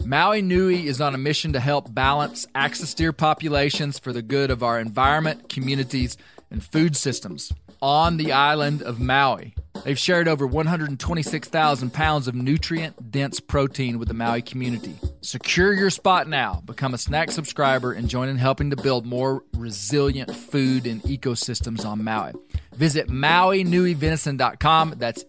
Maui Nui is on a mission to help balance axis deer populations for the good of our environment, communities, and food systems on the island of Maui. They've shared over 126,000 pounds of nutrient-dense protein with the Maui community. Secure your spot now. Become a snack subscriber and join in helping to build more resilient food and ecosystems on Maui. Visit MauiNuiVenison.com. That's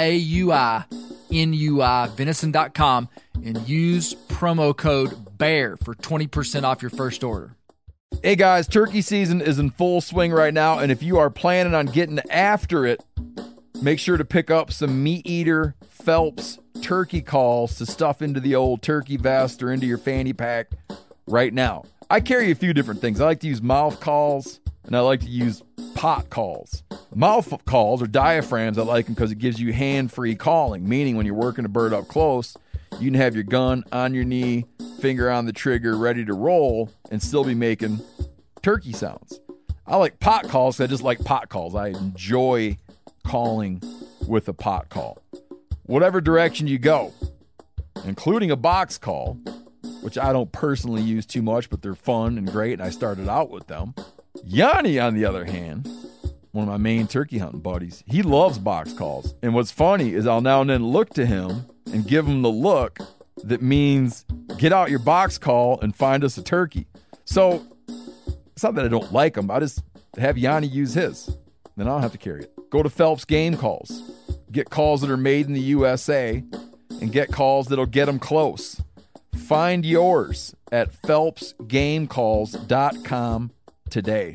MAUI venison.com and use promo code BEAR for 20% off your first order. Hey guys, turkey season is in full swing right now, and if you are planning on getting after it, make sure to pick up some Meat Eater Phelps turkey calls to stuff into the old turkey vest or into your fanny pack right now. I carry a few different things. I like to use mouth calls, and I like to use pot calls. Mouth calls or diaphragms, I like them because it gives you hand-free calling, meaning when you're working a bird up close, you can have your gun on your knee, finger on the trigger, ready to roll, and still be making turkey sounds. I like pot calls because I just like pot calls. I enjoy calling with a pot call. Whatever direction you go, including a box call, which I don't personally use too much, but they're fun and great, and I started out with them. Yanni, on the other hand, one of my main turkey hunting buddies, he loves box calls. And what's funny is I'll now and then look to him and give him the look that means get out your box call and find us a turkey. So it's not that I don't like them. I just have Yanni use his. Then I don't have to carry it. Go to Phelps Game Calls. Get calls that are made in the USA and get calls that'll get them close. Find yours at PhelpsGameCalls.com today.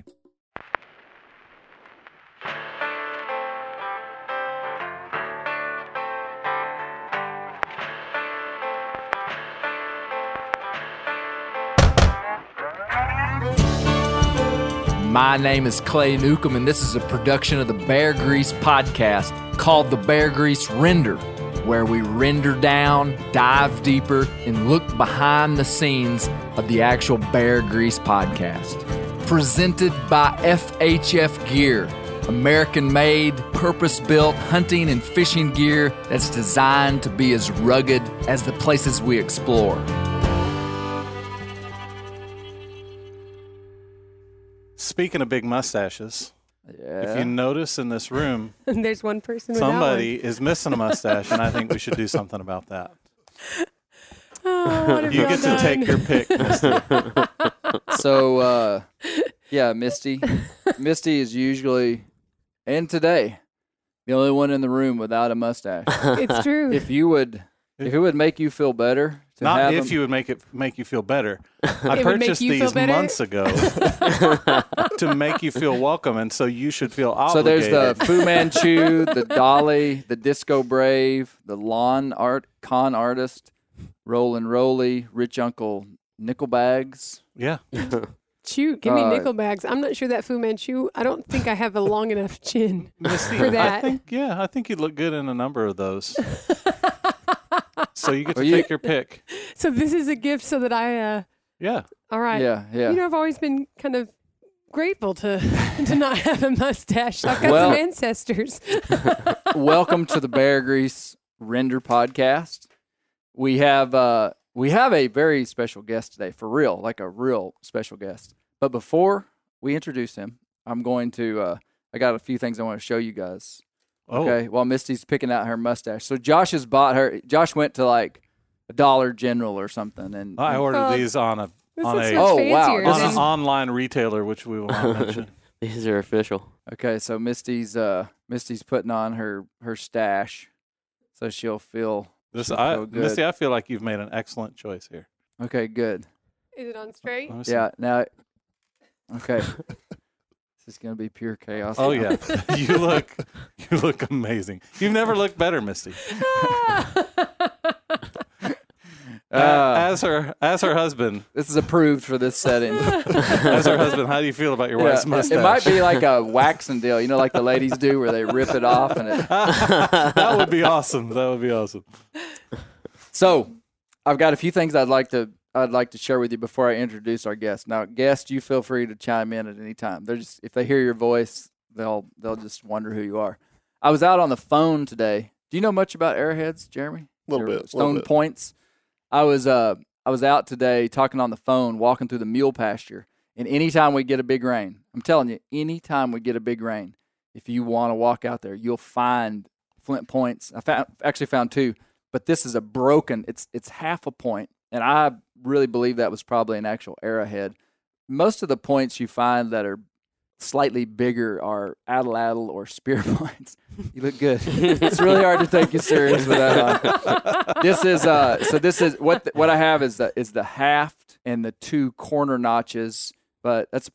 My name is Clay Newcomb, and this is a production of the Bear Grease podcast called The Bear Grease Render, where we render down, dive deeper, and look behind the scenes of the actual Bear Grease podcast. Presented by FHF Gear, American-made, purpose-built hunting and fishing gear that's designed to be as rugged as the places we explore. Speaking of big mustaches, Yeah. if you notice in this room, There's one person without somebody is missing a mustache, and I think we should do something about that. Oh, what have You y'all get to done? take your pick, Misty. So, yeah, Misty. Misty is usually, and today, the only one in the room without a mustache. It's true. If it would make you feel better to Not have if him, you would make you feel better. I It would make purchased you feel these better? months ago to make you feel welcome, and so you should feel So there's obligated. the Fu Manchu, the Dolly, the Disco Brave, the con artist, Rollin' Rolly, Rich Uncle Nickel Bags. Yeah. Shoot, give me nickel bags. I'm not sure that Fu Manchu. I don't think I have a long enough chin Misty, for that. I think you'd look good in a number of those. So you get to Well, you- take your pick. So this is a gift so that I, Yeah. all right. Yeah. You know, I've always been kind of grateful to not have a mustache. I've got Well- some ancestors. Welcome to the Bear Grease Render podcast. We have a very special guest today, for real, like a real special guest. But before we introduce him, I'm going to I got a few things I want to show you guys. Oh. Okay, while Misty's picking out her mustache. So Josh went to like a Dollar General or something, and I ordered Oh, these on a This on looks a much Oh, fancier. wow, on this an is- online retailer, which we will not mention. These are official. okay, so Misty's putting on her stash, so she'll feel Misty, good. I feel like you've made an excellent choice here. okay, good. Is it on straight? Let me see. Yeah, now, okay. This is going to be pure chaos. Oh yeah, you look amazing. You've never looked better, Misty. As her husband, This is approved for this setting. as her husband, how do you feel about your wife's mustache? it might be like a waxing deal, you know, like the ladies do where they rip it off. That would be awesome. That would be awesome. So I've got a few things I'd like to share with you before I introduce our guest. Now, guest, you feel free to chime in at any time. If they hear your voice, they'll just wonder who you are. I was out on the phone today. Do you know much about arrowheads, Jeremy? Little Or bit, Stone little bit. points. I was out today talking on the phone, walking through the mule pasture, and anytime we get a big rain, I'm telling you, anytime we get a big rain, if you want to walk out there, you'll find flint points. Actually found 2, but this is a broken. It's half a point, and I really believe that was probably an actual arrowhead. Most of the points you find that are slightly bigger are atlatl or spear points. You look good. It's really hard to take you serious with that on. This is what I have is the haft and the 2 corner notches, but that's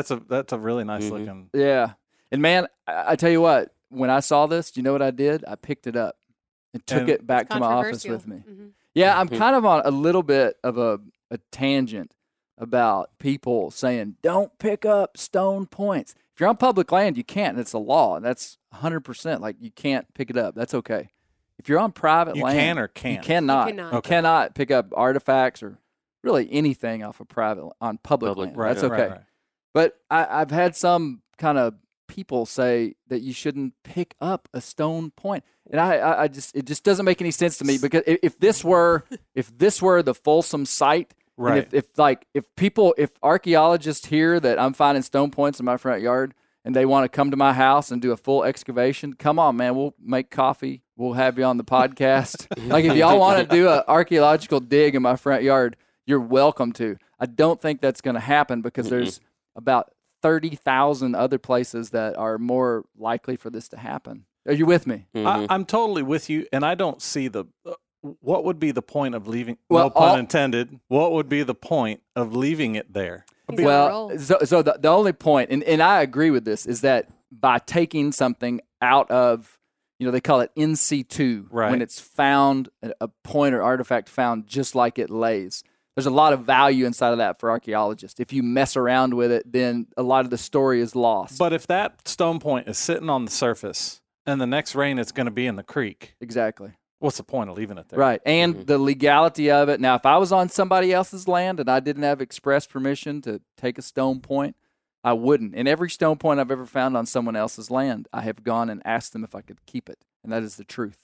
a really nice looking. Yeah. And man, I tell you what, when I saw this, do you know what I did? I picked it up and took it back to my office with me. Mm-hmm. Yeah, I'm kind of on a little bit of a tangent about people saying, don't pick up stone points. If you're on public land, you can't, and it's a law. That's 100%. Like, you can't pick it up. That's okay. If you're on private land, you can or can't? You cannot. You cannot pick up artifacts or really anything off of public land. Right, That's okay. Right. But I've had some kind of people say that you shouldn't pick up a stone point, and it just doesn't make any sense to me, because if this were the Folsom site. Right. And if archaeologists hear that I'm finding stone points in my front yard and they want to come to my house and do a full excavation, come on, man. We'll make coffee. We'll have you on the podcast. Like, if y'all want to do an archaeological dig in my front yard, you're welcome to. I don't think that's going to happen, because there's about 30,000 other places that are more likely for this to happen. Are you with me? I'm totally with you, and I don't see what would be the point of leaving? Well, no pun intended. What would be the point of leaving it there? Well, so the only point, and I agree with this, is that by taking something out of, they call it in situ, right, when it's found, a point or artifact found just like it lays. There's a lot of value inside of that for archaeologists. If you mess around with it, then a lot of the story is lost. But if that stone point is sitting on the surface and the next rain it's going to be in the creek. Exactly. What's the point of leaving it there? Right, and the legality of it. Now, if I was on somebody else's land and I didn't have express permission to take a stone point, I wouldn't. And every stone point I've ever found on someone else's land, I have gone and asked them if I could keep it, and that is the truth.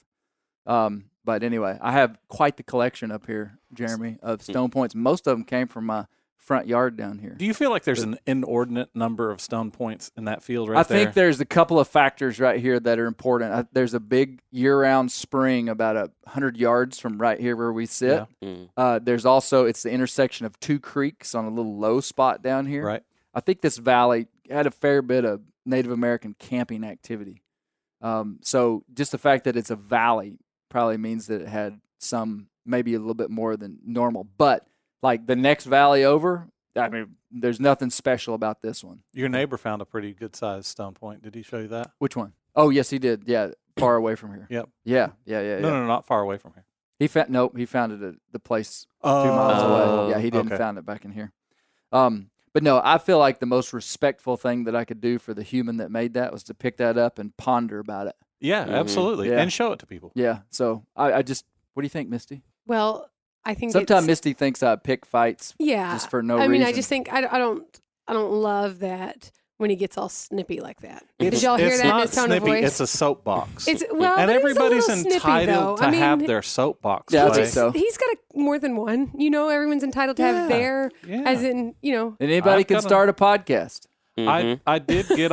But anyway, I have quite the collection up here, Jeremy, of stone points. Most of them came from my front yard down here. Do you feel like there's an inordinate number of stone points in that field right there? I think there's a couple of factors right here that are important. There's a big year-round spring about 100 yards from right here where we sit. Yeah. There's also, it's the intersection of 2 creeks on a little low spot down here. Right. I think this valley had a fair bit of Native American camping activity. So just the fact that it's a valley probably means that it had some, maybe a little bit more than normal. But like the next valley over, I mean, there's nothing special about this one. Your neighbor found a pretty good-sized stone point. Did he show you that? Which one? Oh, yes, he did. Yeah, far away from here. Yep. Yeah. No, not far away from here. He found it at the place 2 miles away. Yeah, he didn't found it back in here. But no, I feel like the most respectful thing that I could do for the human that made that was to pick that up and ponder about it. Yeah, absolutely. Yeah. And show it to people. Yeah. So I just, what do you think, Misty? Well, I think sometimes Misty thinks I pick fights just for no reason. I mean, I just think I don't love that when he gets all snippy like that. Did y'all hear that in his tone of voice? It's a soapbox. And everybody's entitled to have their soapbox. Yeah, I think so. He's got more than one. Everyone's entitled to have their, as in, And anybody can start a podcast. Mm-hmm. I did get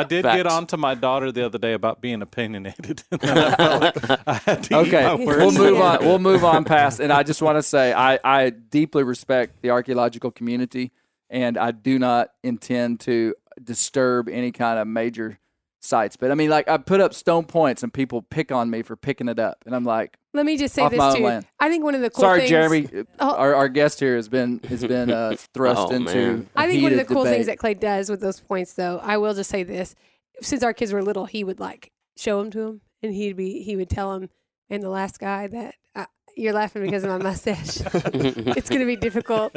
on to my daughter the other day about being opinionated. And I felt like I had to eat my words. We'll move on. We'll move on past. And I just want to say I deeply respect the archaeological community, and I do not intend to disturb any kind of major sites. But I mean, like, I put up stone points and people pick on me for picking it up, and I'm like, let me just say this too. Land. I think one of the cool things. Sorry, Jeremy. Our guest here has been thrust into. I think one of the cool debate. things that Clay does with those points, though, I will just say this: since our kids were little, he would like show them to him, and he would tell him, and the last guy that. You're laughing because of my mustache. It's going to be difficult.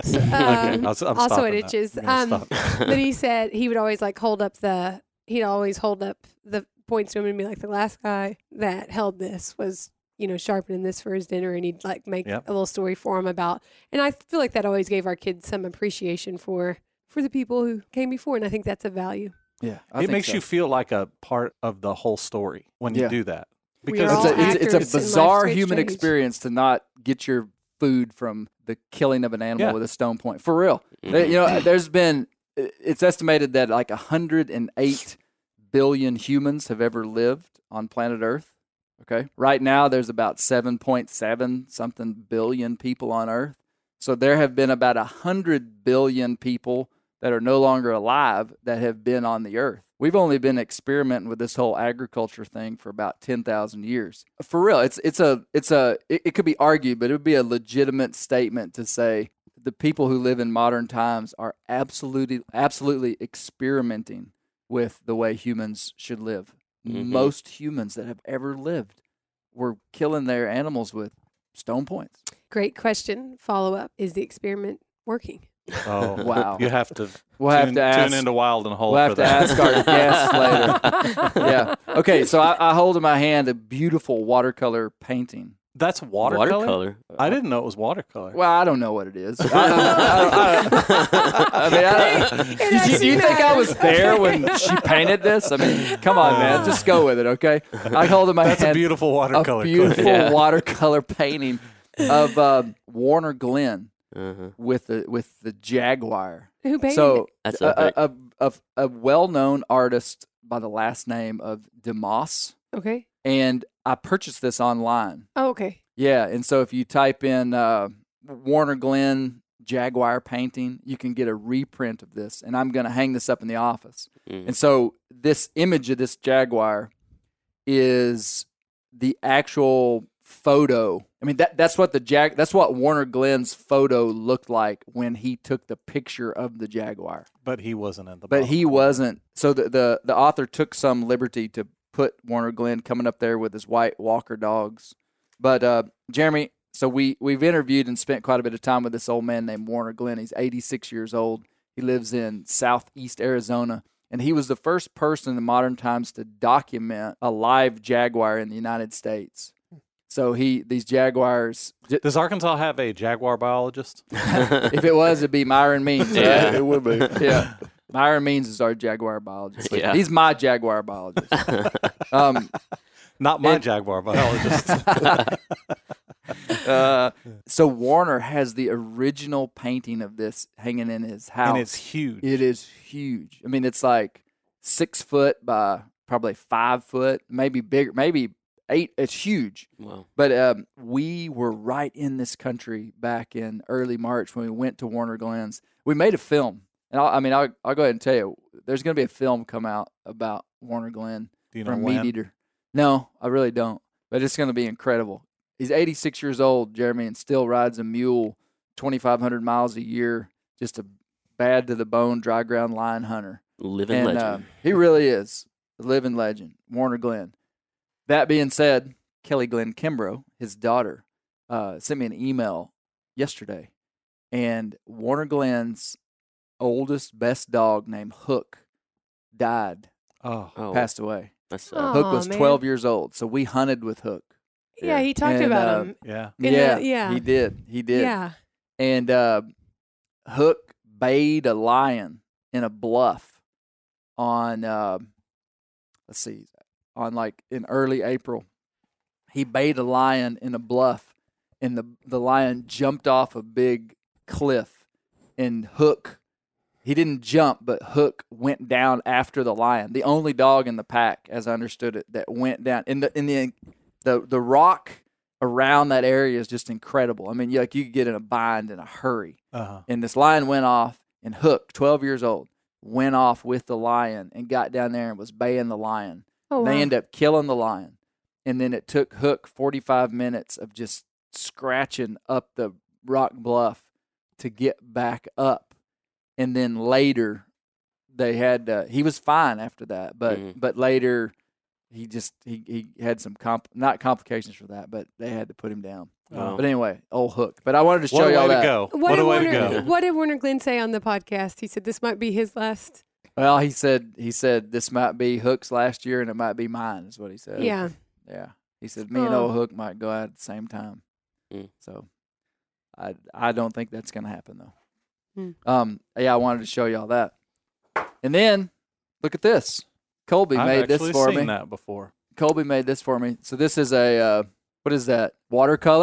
Also, it itches. But he said he would always hold up the points to him and be like, the last guy that held this was, sharpening this for his dinner, and he'd make a little story for him about. And I feel like that always gave our kids some appreciation for the people who came before, and I think that's a value. Yeah, it makes you feel like a part of the whole story when you do that. Because it's a bizarre human experience to not get your food from the killing of an animal with a stone point. For real. There's been, it's estimated that like 108 billion humans have ever lived on planet Earth. Okay. Right now, there's about 7.7 something billion people on Earth. So there have been about 100 billion people that are no longer alive that have been on the Earth. We've only been experimenting with this whole agriculture thing for about 10,000 years. For real, it could be argued, but it would be a legitimate statement to say the people who live in modern times are absolutely experimenting with the way humans should live. Mm-hmm. Most humans that have ever lived were killing their animals with stone points. Great question. Follow up: is the experiment working? Oh wow! You have to. Tune into Wild and Whole. We'll have to ask our guests later. Yeah. Okay. So I hold in my hand a beautiful watercolor painting. That's watercolor? I didn't know it was watercolor. Well, I don't know what it is. Do you think I was there when she painted this? I mean, come on, man. Just go with it, okay? I hold in my hand a beautiful watercolor. A beautiful watercolor painting of Warner Glenn with the Jaguar. Who painted it? That's a well-known artist by the last name of DeMoss. Okay. And I purchased this online. Oh, okay. Yeah, and so if you type in Warner Glenn Jaguar painting, you can get a reprint of this, and I'm going to hang this up in the office. And so this image of this Jaguar is the actual photo. I mean, that's what that's what Warner Glenn's photo looked like when he took the picture of the Jaguar. But he wasn't in the. But he wasn't. So the author took some liberty to put Warner Glenn coming up there with his white Walker dogs. But Jeremy, so we've interviewed and spent quite a bit of time with this old man named Warner Glenn. He's 86 years old. He lives in southeast Arizona, and he was the first person in modern times to document a live jaguar in the United States. So these jaguars. Does Arkansas have a jaguar biologist? If it was, it'd be Myron Means. Yeah, right? It would be. Yeah. Myron Means is our jaguar biologist. Yeah. He's my jaguar biologist. Not my jaguar biologist. So Warner has the original painting of this hanging in his house. And it's huge. It is huge. I mean, it's like 6 foot by probably 5 foot, maybe bigger, maybe 8. It's huge. Wow. But we were right in this country back in early March when we went to Warner Glenn's. We made a film. And I'll go ahead and tell you, there's going to be a film come out about Warner Glenn from Meat Eater. No, I really don't. But it's going to be incredible. He's 86 years old, Jeremy, and still rides a mule 2,500 miles a year. Just a bad to the bone, dry ground lion hunter. Living legend. He really is a living legend, Warner Glenn. That being said, Kelly Glenn Kimbrough, his daughter, sent me an email yesterday, and Warner Glenn's oldest, best dog named Hook died, passed away. That's Hook was 12 years old, so we hunted with Hook. Yeah, he talked about him. Yeah. He did. Yeah. And Hook bayed a lion in a bluff on, in early April. He bayed a lion in a bluff, and the lion jumped off a big cliff, and Hook, he didn't jump, but Hook went down after the lion. The only dog in the pack, as I understood it, that went down. The rock around that area is just incredible. I mean, you could get in a bind in a hurry. And this lion went off, and Hook, 12 years old, went off with the lion and got down there and was baying the lion. Oh, wow. They ended up killing the lion. And then it took Hook 45 minutes of just scratching up the rock bluff to get back up. And then later, they had he was fine after that, but later he had some not complications for that, but they had to put him down. Wow. But anyway, old Hook. But I wanted to show y'all that. What a way to go! What did Warner Glenn say on the podcast? He said this might be his last. Well, he said this might be Hook's last year, and it might be mine. Is what he said. Yeah. Yeah. He said me and old Hook might go out at the same time. So, I don't think that's going to happen though. I wanted to show y'all that. And then look at this. Colby made this for me. I've actually seen that before. Colby made this for me. So this is a what is that? Watercolor?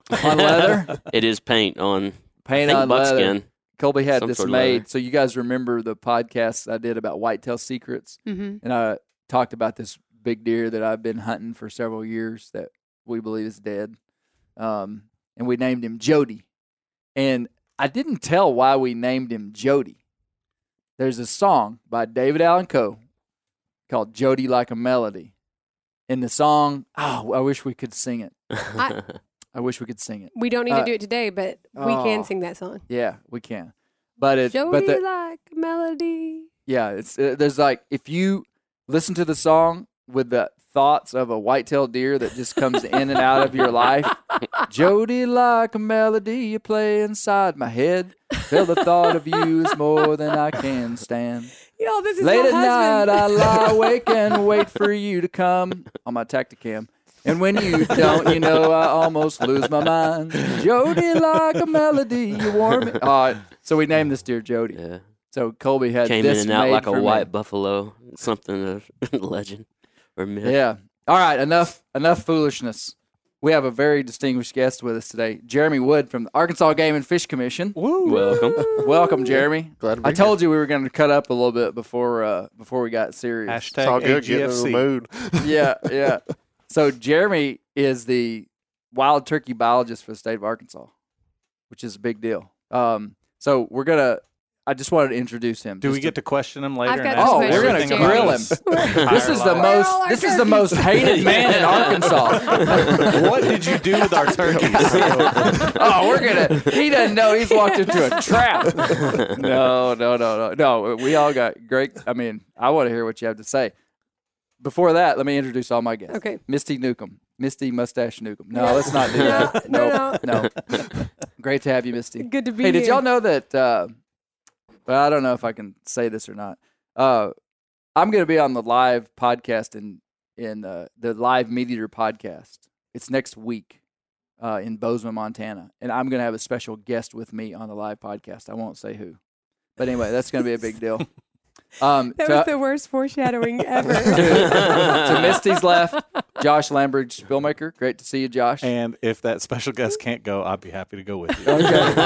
On leather? It is paint on Paint I think on leather. buckskin. Colby had Some this sort of made. leather. So you guys remember the podcast I did about whitetail secrets? Mm-hmm. And I talked about this big deer that I've been hunting for several years that we believe is dead. And we named him Jody. And I didn't tell why we named him Jody. There's a song by David Allan Coe called Jody Like a Melody. And the song, I wish we could sing it. I wish we could sing it. We don't need to do it today, but we can sing that song. Yeah, we can. But it, Jody but like a melody. yeah, it's there's like if you listen to the song with the thoughts of a white-tailed deer that just comes in and out of your life. Jody like a melody you play inside my head. Feel the thought of you is more than I can stand. Yo, this is Late my at night I husband. lie awake and wait for you to come on my Tacticam. And when you don't, you know I almost lose my mind. Jody like a melody, you warm me. So we named this deer Jody. Yeah. So Colby had Came this in and out made like a for me. white buffalo, something of legend or myth. Yeah. All right. Enough foolishness. We have a very distinguished guest with us today, Jeremy Wood from the Arkansas Game and Fish Commission. Welcome. Welcome, Jeremy. Glad to be I told you we were going to cut up a little bit before we got serious. Hashtag It's all good getting in the AGFC. mood. Yeah. So Jeremy is the wild turkey biologist for the state of Arkansas, which is a big deal. So I just wanted to introduce him. Do we get to question him later? I've got and ask some Oh, we're questions, gonna everything grill about him. his This is higher the life? all our this is the most hated man in Arkansas. What did you do with our turkeys? He doesn't know he's walked into a trap. No. We all got great. I mean, I want to hear what you have to say. Before that, let me introduce all my guests. Okay. Misty Newcomb. Misty Mustache Newcomb. No, let's not do that. No. Great to have you, Misty. Good to be Hey, here. did y'all know that? Well, I don't know if I can say this or not. I'm going to be on the live podcast in the live Meat Eater podcast. It's next week in Bozeman, Montana, and I'm going to have a special guest with me on the live podcast. I won't say who, but anyway, that's going to be a big deal. That was the worst foreshadowing ever. to Misty's left, Josh Lambridge, filmmaker. Great to see you, Josh. And if that special guest can't go, I'd be happy to go with you.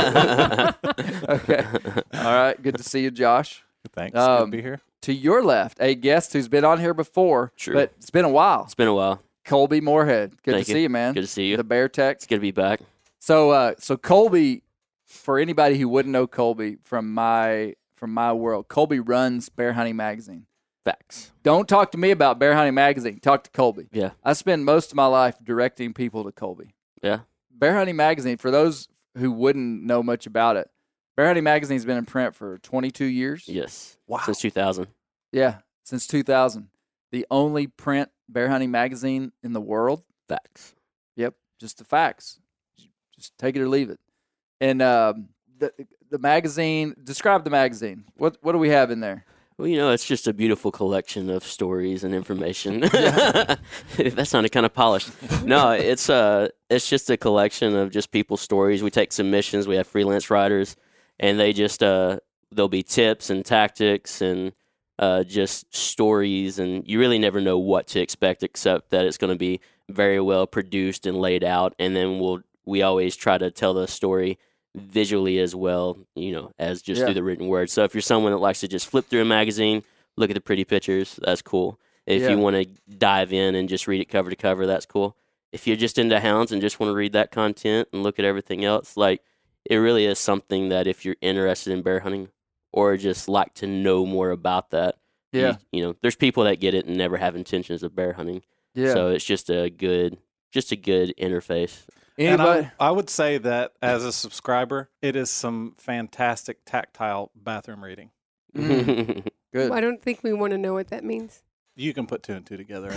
Okay. All right. Good to see you, Josh. Thanks. Good to be here. To your left, a guest who's been on here before, True. but it's been a while. It's been a while. Colby Moorhead. Good Thank to you. see you, man. Good to see you. The Bear Tech. It's good to be back. So Colby, for anybody who wouldn't know Colby from my world, Colby runs Bear Hunting Magazine. Facts. Don't talk to me about Bear Hunting Magazine. Talk to Colby. Yeah. I spend most of my life directing people to Colby. Yeah. Bear Hunting Magazine, for those who wouldn't know much about it, Bear Hunting Magazine's been in print for 22 years. Yes. Wow. Since 2000. Yeah, since 2000. The only print bear hunting magazine in the world. Facts. Yep, just the facts. Just take it or leave it. And the magazine, describe the magazine. What do we have in there? Well, it's just a beautiful collection of stories and information. That sounded kind of polished. No, it's just a collection of just people's stories. We take submissions. We have freelance writers, and they just there'll be tips and tactics and just stories, and you really never know what to expect except that it's going to be very well produced and laid out. And then we always try to tell the story visually as well, as just through the written word. So if you're someone that likes to just flip through a magazine, look at the pretty pictures, that's cool. If you want to dive in and just read it cover to cover, that's cool. If you're just into hounds and just want to read that content and look at everything else, like, it really is something that if you're interested in bear hunting or just like to know more about that, there's people that get it and never have intentions of bear hunting. Yeah. So it's just a good interface. Anybody? And I would say that as a subscriber, it is some fantastic tactile bathroom reading. Good. I don't think we want to know what that means. You can put two and two together.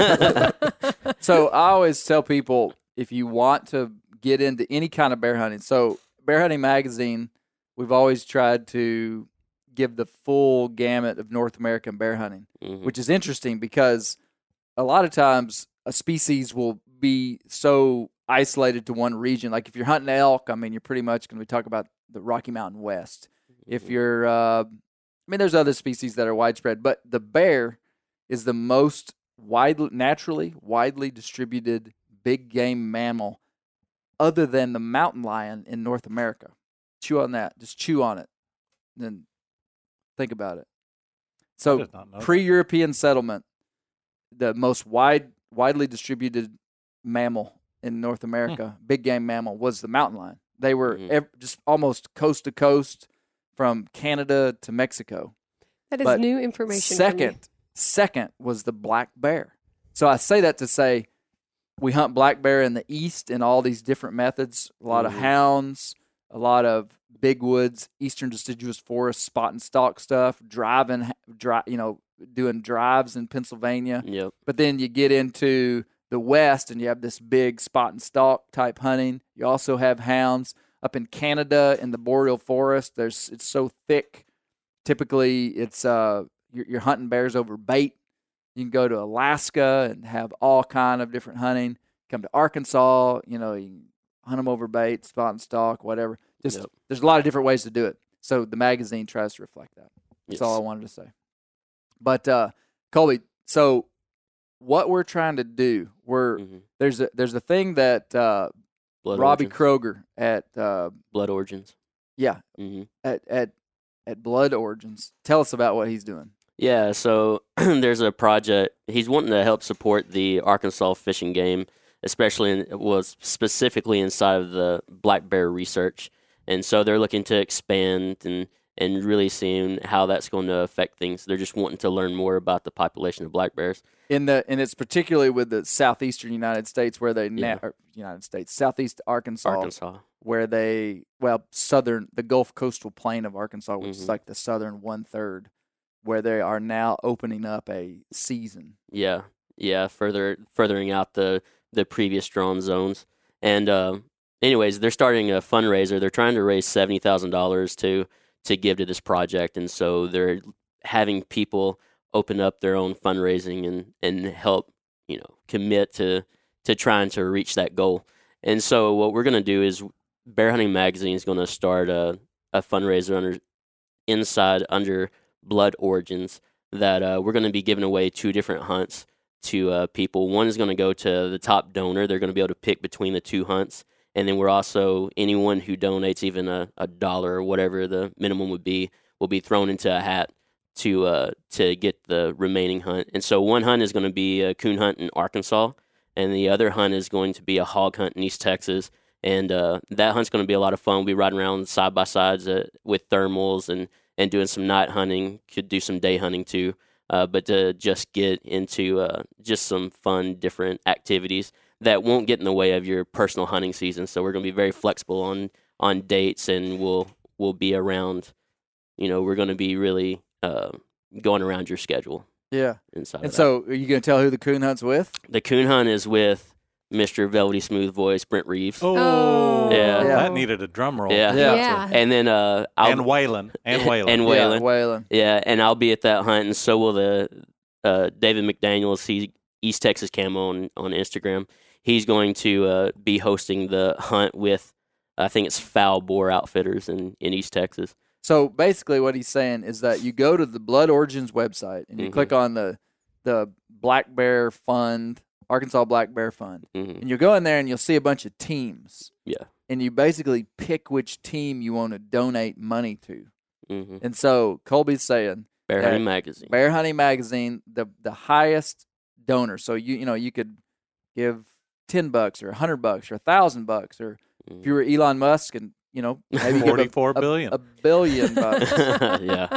So I always tell people, if you want to get into any kind of bear hunting, so Bear Hunting Magazine, we've always tried to give the full gamut of North American bear hunting, which is interesting because a lot of times a species will be so isolated to one region. Like if you're hunting elk, you're pretty much going to be talking about the Rocky Mountain West. If you're, there's other species that are widespread, but the bear is the most widely distributed big game mammal other than the mountain lion in North America. Chew on that. Just chew on it. Then think about it. So did not know that. pre-European settlement, the most widely distributed mammal in North America, big game mammal, was the mountain lion. They were just almost coast to coast from Canada to Mexico. That is But new information. for me. Second was the black bear. So I say that to say we hunt black bear in the east in all these different methods. A lot of hounds, a lot of big woods, eastern deciduous forest, spot and stalk stuff, doing drives in Pennsylvania. Yep. But then you get into the west and you have this big spot and stalk type hunting. You also have hounds up in Canada in the boreal forest. It's so thick. Typically, it's you're hunting bears over bait. You can go to Alaska and have all kind of different hunting. Come to Arkansas, you can hunt them over bait, spot and stalk, whatever. There's a lot of different ways to do it. So the magazine tries to reflect that. That's all I wanted to say. But Colby, so what we're trying to do, there's a thing that Robbie Kroger at Blood Origins. Yeah. At Blood Origins. Tell us about what he's doing. Yeah, so there's a project. He's wanting to help support the Arkansas fishing game, specifically inside of the black bear research. And so they're looking to expand and really seeing how that's going to affect things. They're just wanting to learn more about the population of black bears. And it's particularly with the southeastern United States where southeast Arkansas. Where the Gulf coastal plain of Arkansas, which is like the southern 1/3, where they are now opening up a season. Yeah, furthering out the previous drawn zones. And anyways, they're starting a fundraiser. They're trying to raise $70,000 to give to this project, and so they're having people open up their own fundraising and help, commit to trying to reach that goal. And so what we're going to do is Bear Hunting Magazine is going to start a fundraiser under Blood Origins that we're going to be giving away 2 different hunts to people. One is going to go to the top donor. They're going to be able to pick between the 2 hunts. And then we're also, anyone who donates even a dollar or whatever the minimum would be, will be thrown into a hat to get the remaining hunt. And so one hunt is going to be a coon hunt in Arkansas, and the other hunt is going to be a hog hunt in East Texas. And that hunt's going to be a lot of fun. We'll be riding around side-by-sides with thermals and doing some night hunting. Could do some day hunting too. But to just get into just some fun, different activities that won't get in the way of your personal hunting season. So we're going to be very flexible on dates, and we'll be around. We're going to be really going around your schedule. Yeah. Inside. And so, are you going to tell who the coon hunt's with? The coon hunt is with Mr. Velvety Smooth Voice, Brent Reeves. Oh, yeah. That needed a drum roll. Yeah. And then and Waylon. Waylon. Yeah, and I'll be at that hunt, and so will the David McDaniels. He's East Texas Camo on Instagram. He's going to be hosting the hunt with, I think it's Foul Bore Outfitters in East Texas. So basically, what he's saying is that you go to the Blood Origins website and you click on the Black Bear Fund. Arkansas Black Bear Fund. And you'll go in there and you'll see a bunch of teams. Yeah. And you basically pick which team you want to donate money to. And so Colby's saying Bear Hunting Magazine. Bear Hunting Magazine, the highest donor. So you could give $10 or $100 or $1,000, or if you were Elon Musk and maybe $44 billion. $1 billion. Yeah.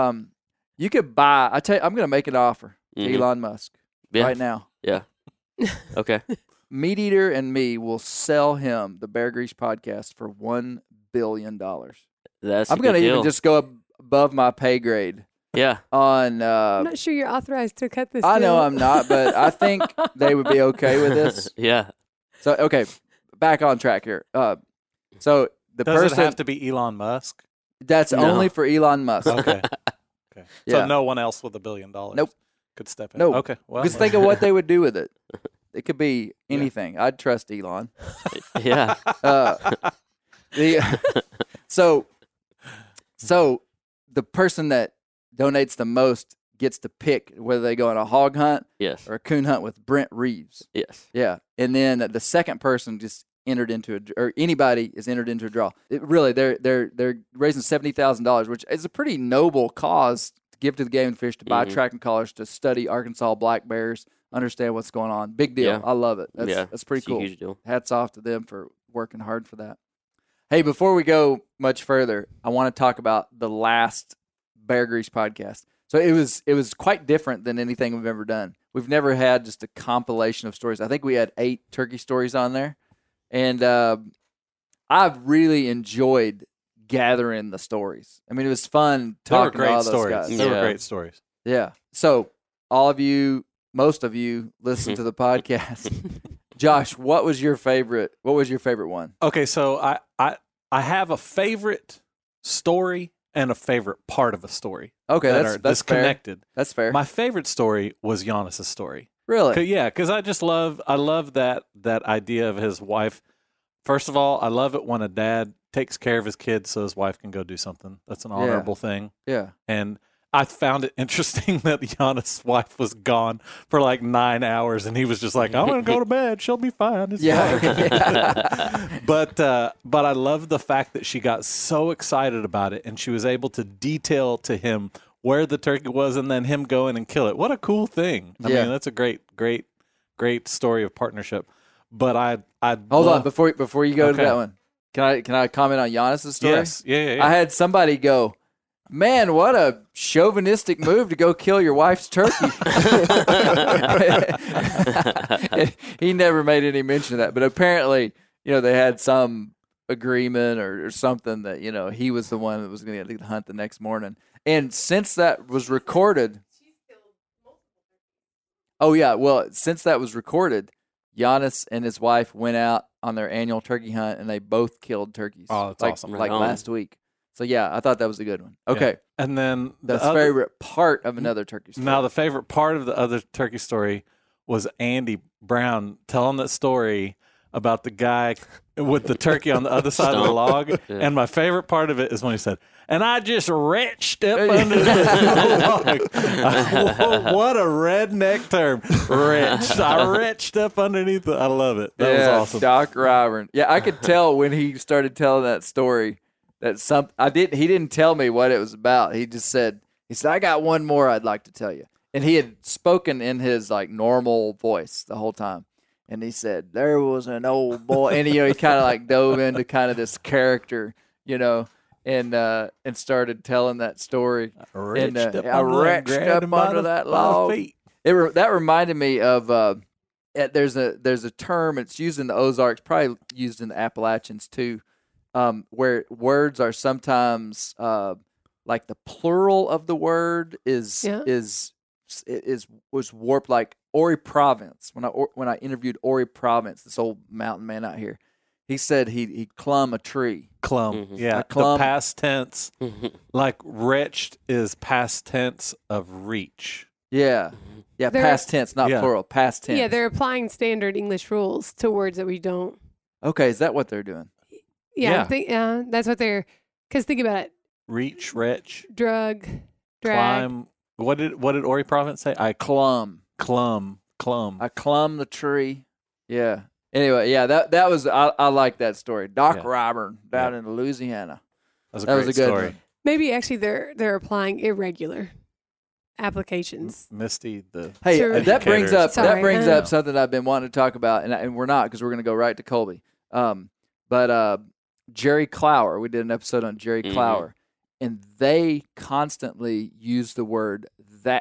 You could buy. I'm going to make an offer to Elon Musk right now. Yeah. Okay. Meat Eater and me will sell him the Bear Grease podcast for $1 billion. I'm going to even just go above my pay grade. Yeah. I'm not sure you're authorized to cut this. I know I'm not, but I think they would be okay with this. Yeah. So okay, back on track here. So the Does person it have to be Elon Musk? That's only for Elon Musk. Okay. Yeah. So no one else with $1 billion. Nope. Could step in. Nope. Okay. Well, Just think of what they would do with it. It could be anything. I'd trust Elon. Yeah. So the person that donates the most gets to pick whether they go on a hog hunt Yes. or a coon hunt with Brent Reeves. Yes. Yeah. And then the second person just entered into or anybody is entered into a draw. Really, they're raising $70,000, which is a pretty noble cause to give to the Game and Fish to buy tracking collars to study Arkansas black bears, understand what's going on. Big deal. Yeah. I love it. That's pretty cool. Huge deal. Hats off to them for working hard for that. Hey, before we go much further, I want to talk about the last Bear Grease podcast. So it was quite different than anything we've ever done. We've never had just a compilation of stories. I think we had 8 turkey stories on there, and I've really enjoyed gathering the stories. I mean, it was fun talking to all those guys. They were great stories. Yeah. So all of you, most of you, listen to the podcast. Josh, what was your favorite one? Okay, so I have a favorite story and a favorite part of a story. Okay, that's disconnected. Fair. That's fair. My favorite story was Giannis's story. Really? Yeah, because I love that idea of his wife. First of all, I love it when a dad takes care of his kids so his wife can go do something. That's an honorable thing. Yeah. And I found it interesting that Giannis' wife was gone for like 9 hours, and he was just like, "I'm gonna go to bed. She'll be fine." It's fine. But I love the fact that she got so excited about it, and she was able to detail to him where the turkey was, and then him go in and kill it. What a cool thing! I mean, that's a great story of partnership. But I hold on before you go to that one. Can I comment on Giannis' story? Yes. Yeah. I had somebody go, "Man, what a chauvinistic move to go kill your wife's turkey." He never made any mention of that, but apparently, they had some agreement or something that, he was the one that was going to hunt the next morning. And since that was recorded, since that was recorded, Giannis and his wife went out on their annual turkey hunt, and they both killed turkeys. Oh, that's awesome! Right on. Last week. So, yeah, I thought that was a good one. Okay. Yeah. And then the favorite part of another turkey story. Now, the favorite part of the other turkey story was Andy Brown telling that story about the guy with the turkey on the other side of the log. Yeah. And my favorite part of it is when he said, "And I just retched up under the log." What a redneck term. Retched. I retched up underneath it. I love it. That was awesome. Doc Ryburn. Yeah, I could tell when he started telling that story that he didn't tell me what it was about. He just said, "I got one more I'd like to tell you." And he had spoken in his normal voice the whole time. And he said, "There was an old boy," and he kind of dove into kind of this character, and started telling that story. I retched up under that log. That reminded me of there's a term, it's used in the Ozarks, probably used in the Appalachians too, where words are sometimes like the plural of the word was warped, like Ori Province. When I interviewed Ori Province, this old mountain man out here, he said he clumb a tree. Clumb, yeah. The past tense, like retched is past tense of reach. Yeah, yeah. Past tense, not plural. Past tense. Yeah, they're applying standard English rules to words that we don't. Okay, is that what they're doing? Yeah. That's what they're. Because think about it. Reach, retch, drug, drag. Climb. What did Ori Province say? I clumb. I clumb the tree. Yeah. Anyway, yeah, that was I like that story. Doc Ryburn down in Louisiana. That was a good story. One. Maybe actually they're applying irregular applications. Misty, that brings up something I've been wanting to talk about, and we're not, because we're going to go right to Colby. But Jerry Clower, we did an episode on Jerry Clower, and they constantly use the word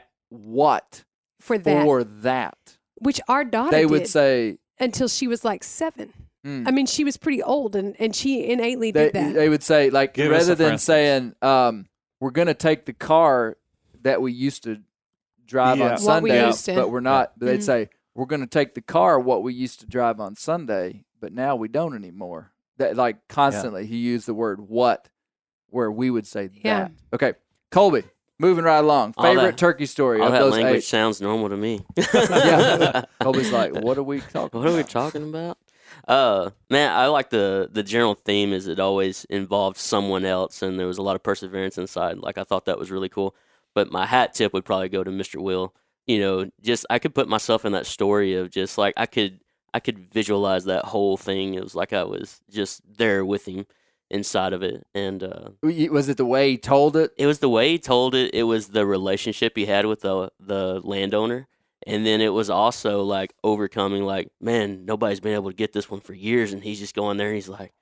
for that, which our daughter they would say until she was like 7. I mean, she was pretty old, and she innately did that. They would say, rather than saying, "We're going to take the car that we used to drive on Sunday, but we're not," they'd say, "We're going to take the car what we used to drive on Sunday, but now we don't anymore." That constantly he used the word "what," where we would say that. Okay, Colby. Moving right along. Favorite turkey story all of that those language 8. Sounds normal to me. Yeah. Colby's like, what are we talking about? What are we talking about? Man, I like the general theme is it always involved someone else, and there was a lot of perseverance inside. I thought that was really cool. But my hat tip would probably go to Mr. Will. I could put myself in that story of just I could I could visualize that whole thing. It was like I was just there with him inside of it. And Was it the way he told it? it was the way he told it. It was the relationship he had with the landowner. And then it was also like overcoming, like, man, nobody's been able to get this one for years. And he's just going there and he's like,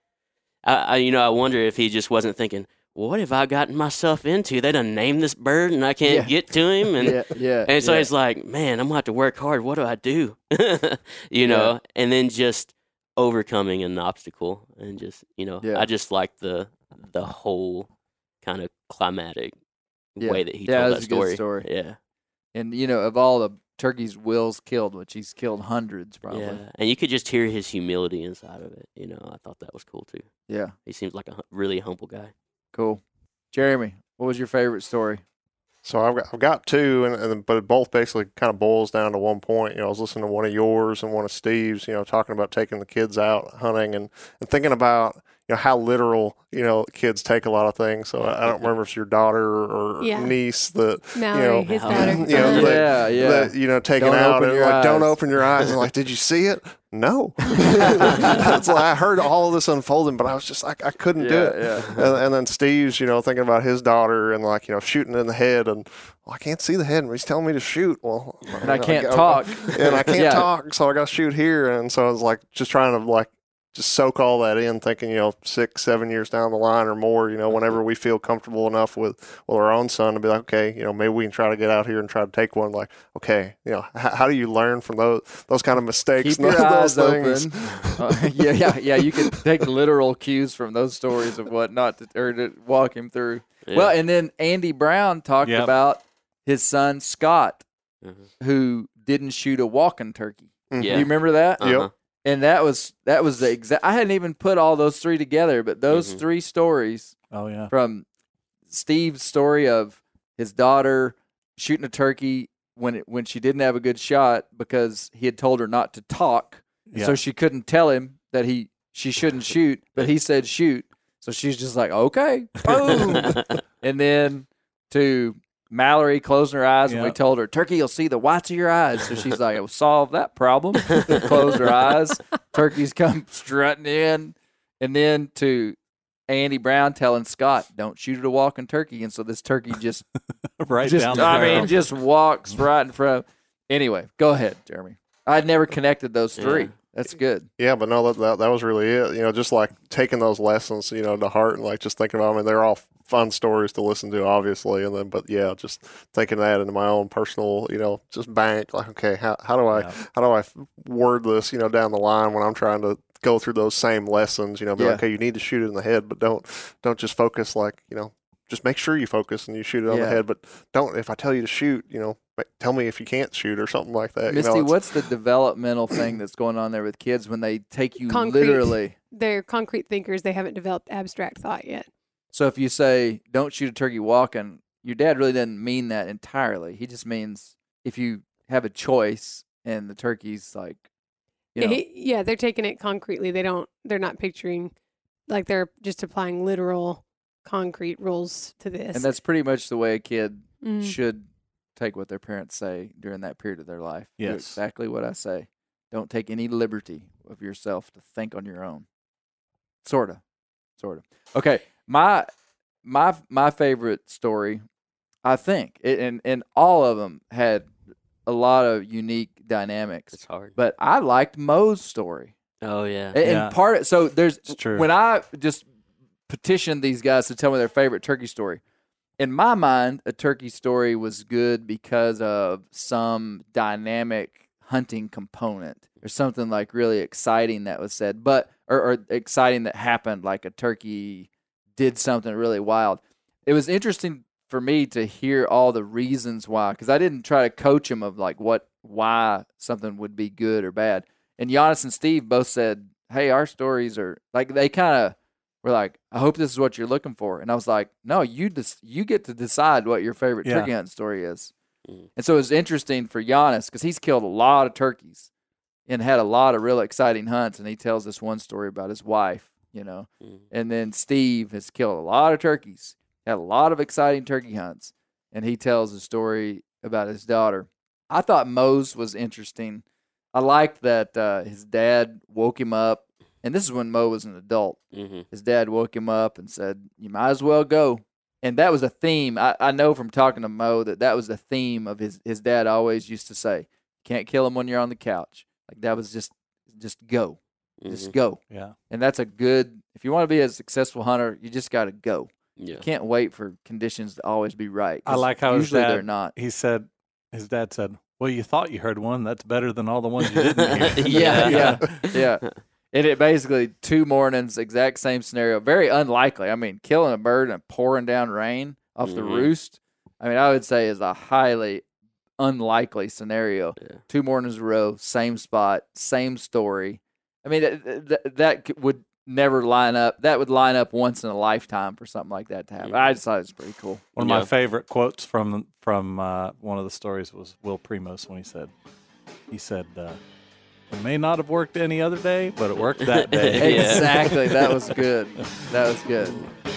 I wonder if he just wasn't thinking, well, what have I gotten myself into? They done named this bird and I can't get to him. And and so he's like, man, I'm going to have to work hard. What do I do? you know, and then just overcoming an obstacle and just, I just like the whole kind of climatic way that he told that a good story. Yeah. And, of all the turkeys Will's killed, which he's killed hundreds probably. Yeah. And you could just hear his humility inside of it. I thought that was cool too. Yeah. He seems like a really humble guy. Cool. Jeremy, what was your favorite story? So I've got two, but it both basically kind of boils down to one point. I was listening to one of yours and one of Steve's, talking about taking the kids out hunting and thinking about, how literal, kids take a lot of things. So I don't remember if it's your daughter or niece that, Mallory, his daughter. that, taking Don't out open and your like, eyes. don't open your eyes. And like, did you see it? No. It's like I heard all of this unfolding, but I was just like, I couldn't do it. Yeah. And then Steve's, thinking about his daughter and like, shooting in the head and, well, I can't see the head and he's telling me to shoot. Well, And I can't talk. And I can't talk, so I got to shoot here. And so I was like, just trying to like, just soak all that in, thinking, 6-7 years down the line or more, whenever we feel comfortable enough with our own son to be like, okay, maybe we can try to get out here and try to take one. Like, okay, how do you learn from those kind of mistakes? Keep your eyes those open. Yeah. You can take literal cues from those stories of what not to, or to walk him through. Yeah. Well, and then Andy Brown talked about his son Scott, who didn't shoot a walking turkey. Mm-hmm. Yeah. You remember that? Yep. And that was the exact. I hadn't even put all those three together, but those three stories. Oh yeah. From Steve's story of his daughter shooting a turkey when she didn't have a good shot because he had told her not to talk, and so she couldn't tell him that she shouldn't shoot, but he said shoot, so she's just like okay, boom, and then to Mallory closing her eyes, and we told her, turkey, you'll see the whites of your eyes. So she's like, "I'll solve that problem." Closed her eyes. Turkeys come strutting in. And then to Andy Brown telling Scott, don't shoot at a walking turkey. And so this turkey just down the barrel. just walks right in front. Anyway, go ahead, Jeremy. I'd never connected those three. Yeah. That's good. Yeah, but no, that was really it. Just like taking those lessons, to heart and like just thinking about them. I mean, they're all fun stories to listen to, obviously. And then, but yeah, just taking that into my own personal, just bank. Like, okay, how do I word this, down the line when I'm trying to go through those same lessons? Be like, okay, you need to shoot it in the head, but don't just focus like, just make sure you focus and you shoot it on the head. But don't, if I tell you to shoot, tell me if you can't shoot or something like that. Misty, what's the developmental thing that's going on there with kids when they take you Concrete. literally? They're concrete thinkers. They haven't developed abstract thought yet. So if you say, don't shoot a turkey walking, your dad really doesn't mean that entirely. He just means if you have a choice and the turkey's like, they're taking it concretely. They're not picturing, like they're just applying literal concrete rules to this. And that's pretty much the way a kid should take what their parents say during that period of their life. Do Yes. exactly what I say. Don't take any liberty of yourself to think on your own. Sort of. Okay, my favorite story, I think, and all of them had a lot of unique dynamics. It's hard. But I liked Mo's story. Oh yeah. And so there's It's true. when I just petitioned these guys to tell me their favorite turkey story. In my mind, a turkey story was good because of some dynamic hunting component or something like really exciting that was said, but or exciting that happened, like a turkey did something really wild. It was interesting for me to hear all the reasons why, because I didn't try to coach him of like why something would be good or bad. And Giannis and Steve both said, "Hey, our stories are like," they kind of were like, "I hope this is what you're looking for." And I was like, "No, you get to decide what your favorite turkey hunting story is." And so it was interesting for Giannis because he's killed a lot of turkeys and had a lot of real exciting hunts. And he tells this one story about his wife, And then Steve has killed a lot of turkeys, had a lot of exciting turkey hunts. And he tells a story about his daughter. I thought Mo's was interesting. I liked that his dad woke him up, and this is when Mo was an adult. Mm-hmm. His dad woke him up and said, "You might as well go." And that was a theme. I know from talking to Mo that was the theme of his dad always used to say, "Can't kill him when you're on the couch." Like that was just go. Just go. Yeah. And that's a good, if you want to be a successful hunter, you just got to go. Yeah. You can't wait for conditions to always be right. I like how usually his dad, they're not. His dad said, "Well, you thought you heard one. That's better than all the ones you didn't hear." Yeah. And it basically 2 mornings, exact same scenario. Very unlikely. I mean, killing a bird and pouring down rain off the roost, I mean, I would say is a highly unlikely scenario. Yeah. 2 mornings in a row, same spot, same story. I mean, that would never line up. That would line up once in a lifetime for something like that to happen. I just thought it was pretty cool. One of my favorite quotes from one of the stories was Will Primos when he said, "It may not have worked any other day, but it worked that day." Yeah. Exactly. That was good. That was good.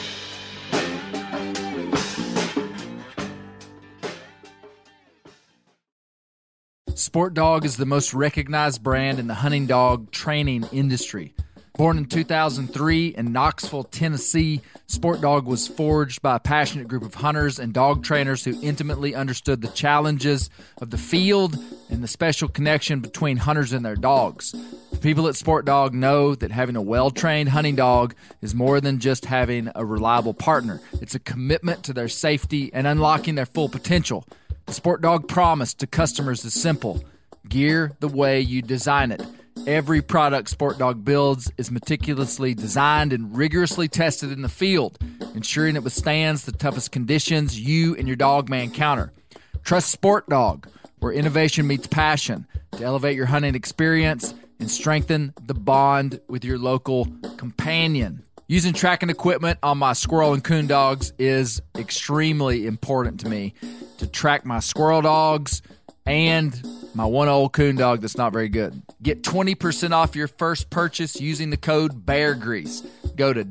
Sport Dog is the most recognized brand in the hunting dog training industry. Born in 2003 in Knoxville, Tennessee, Sport Dog was forged by a passionate group of hunters and dog trainers who intimately understood the challenges of the field and the special connection between hunters and their dogs. The people at Sport Dog know that having a well-trained hunting dog is more than just having a reliable partner. It's a commitment to their safety and unlocking their full potential. The Sport Dog promise to customers is simple: gear the way you design it. Every product Sport Dog builds is meticulously designed and rigorously tested in the field, ensuring it withstands the toughest conditions you and your dog may encounter. Trust Sport Dog, where innovation meets passion, to elevate your hunting experience and strengthen the bond with your local companion. Using tracking equipment on my squirrel and coon dogs is extremely important to me to track my squirrel dogs and my one old coon dog that's not very good. Get 20% off your first purchase using the code BEARGREASE. Go to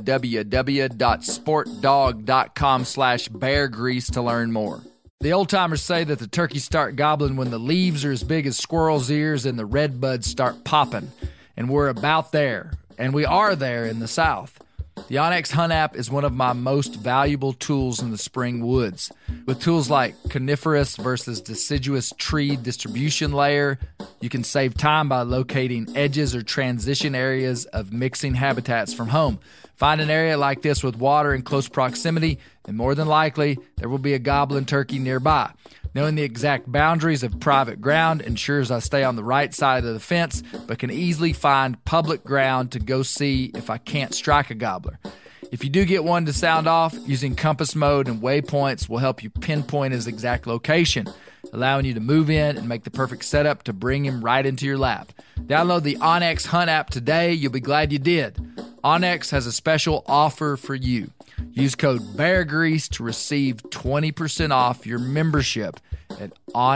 www.sportdog.com/beargrease to learn more. The old timers say that the turkeys start gobbling when the leaves are as big as squirrels' ears and the red buds start popping. And we're about there. And we are there in the South. The onX Hunt app is one of my most valuable tools in the spring woods. With tools like coniferous versus deciduous tree distribution layer, you can save time by locating edges or transition areas of mixing habitats from home. Find an area like this with water in close proximity, and more than likely, there will be a gobbling turkey nearby. Knowing the exact boundaries of private ground ensures I stay on the right side of the fence, but can easily find public ground to go see if I can't strike a gobbler. If you do get one to sound off, using compass mode and waypoints will help you pinpoint his exact location, allowing you to move in and make the perfect setup to bring him right into your lap. Download the onX Hunt app today. You'll be glad you did. onX has a special offer for you. Use code BEARGREASE to receive 20% off your membership at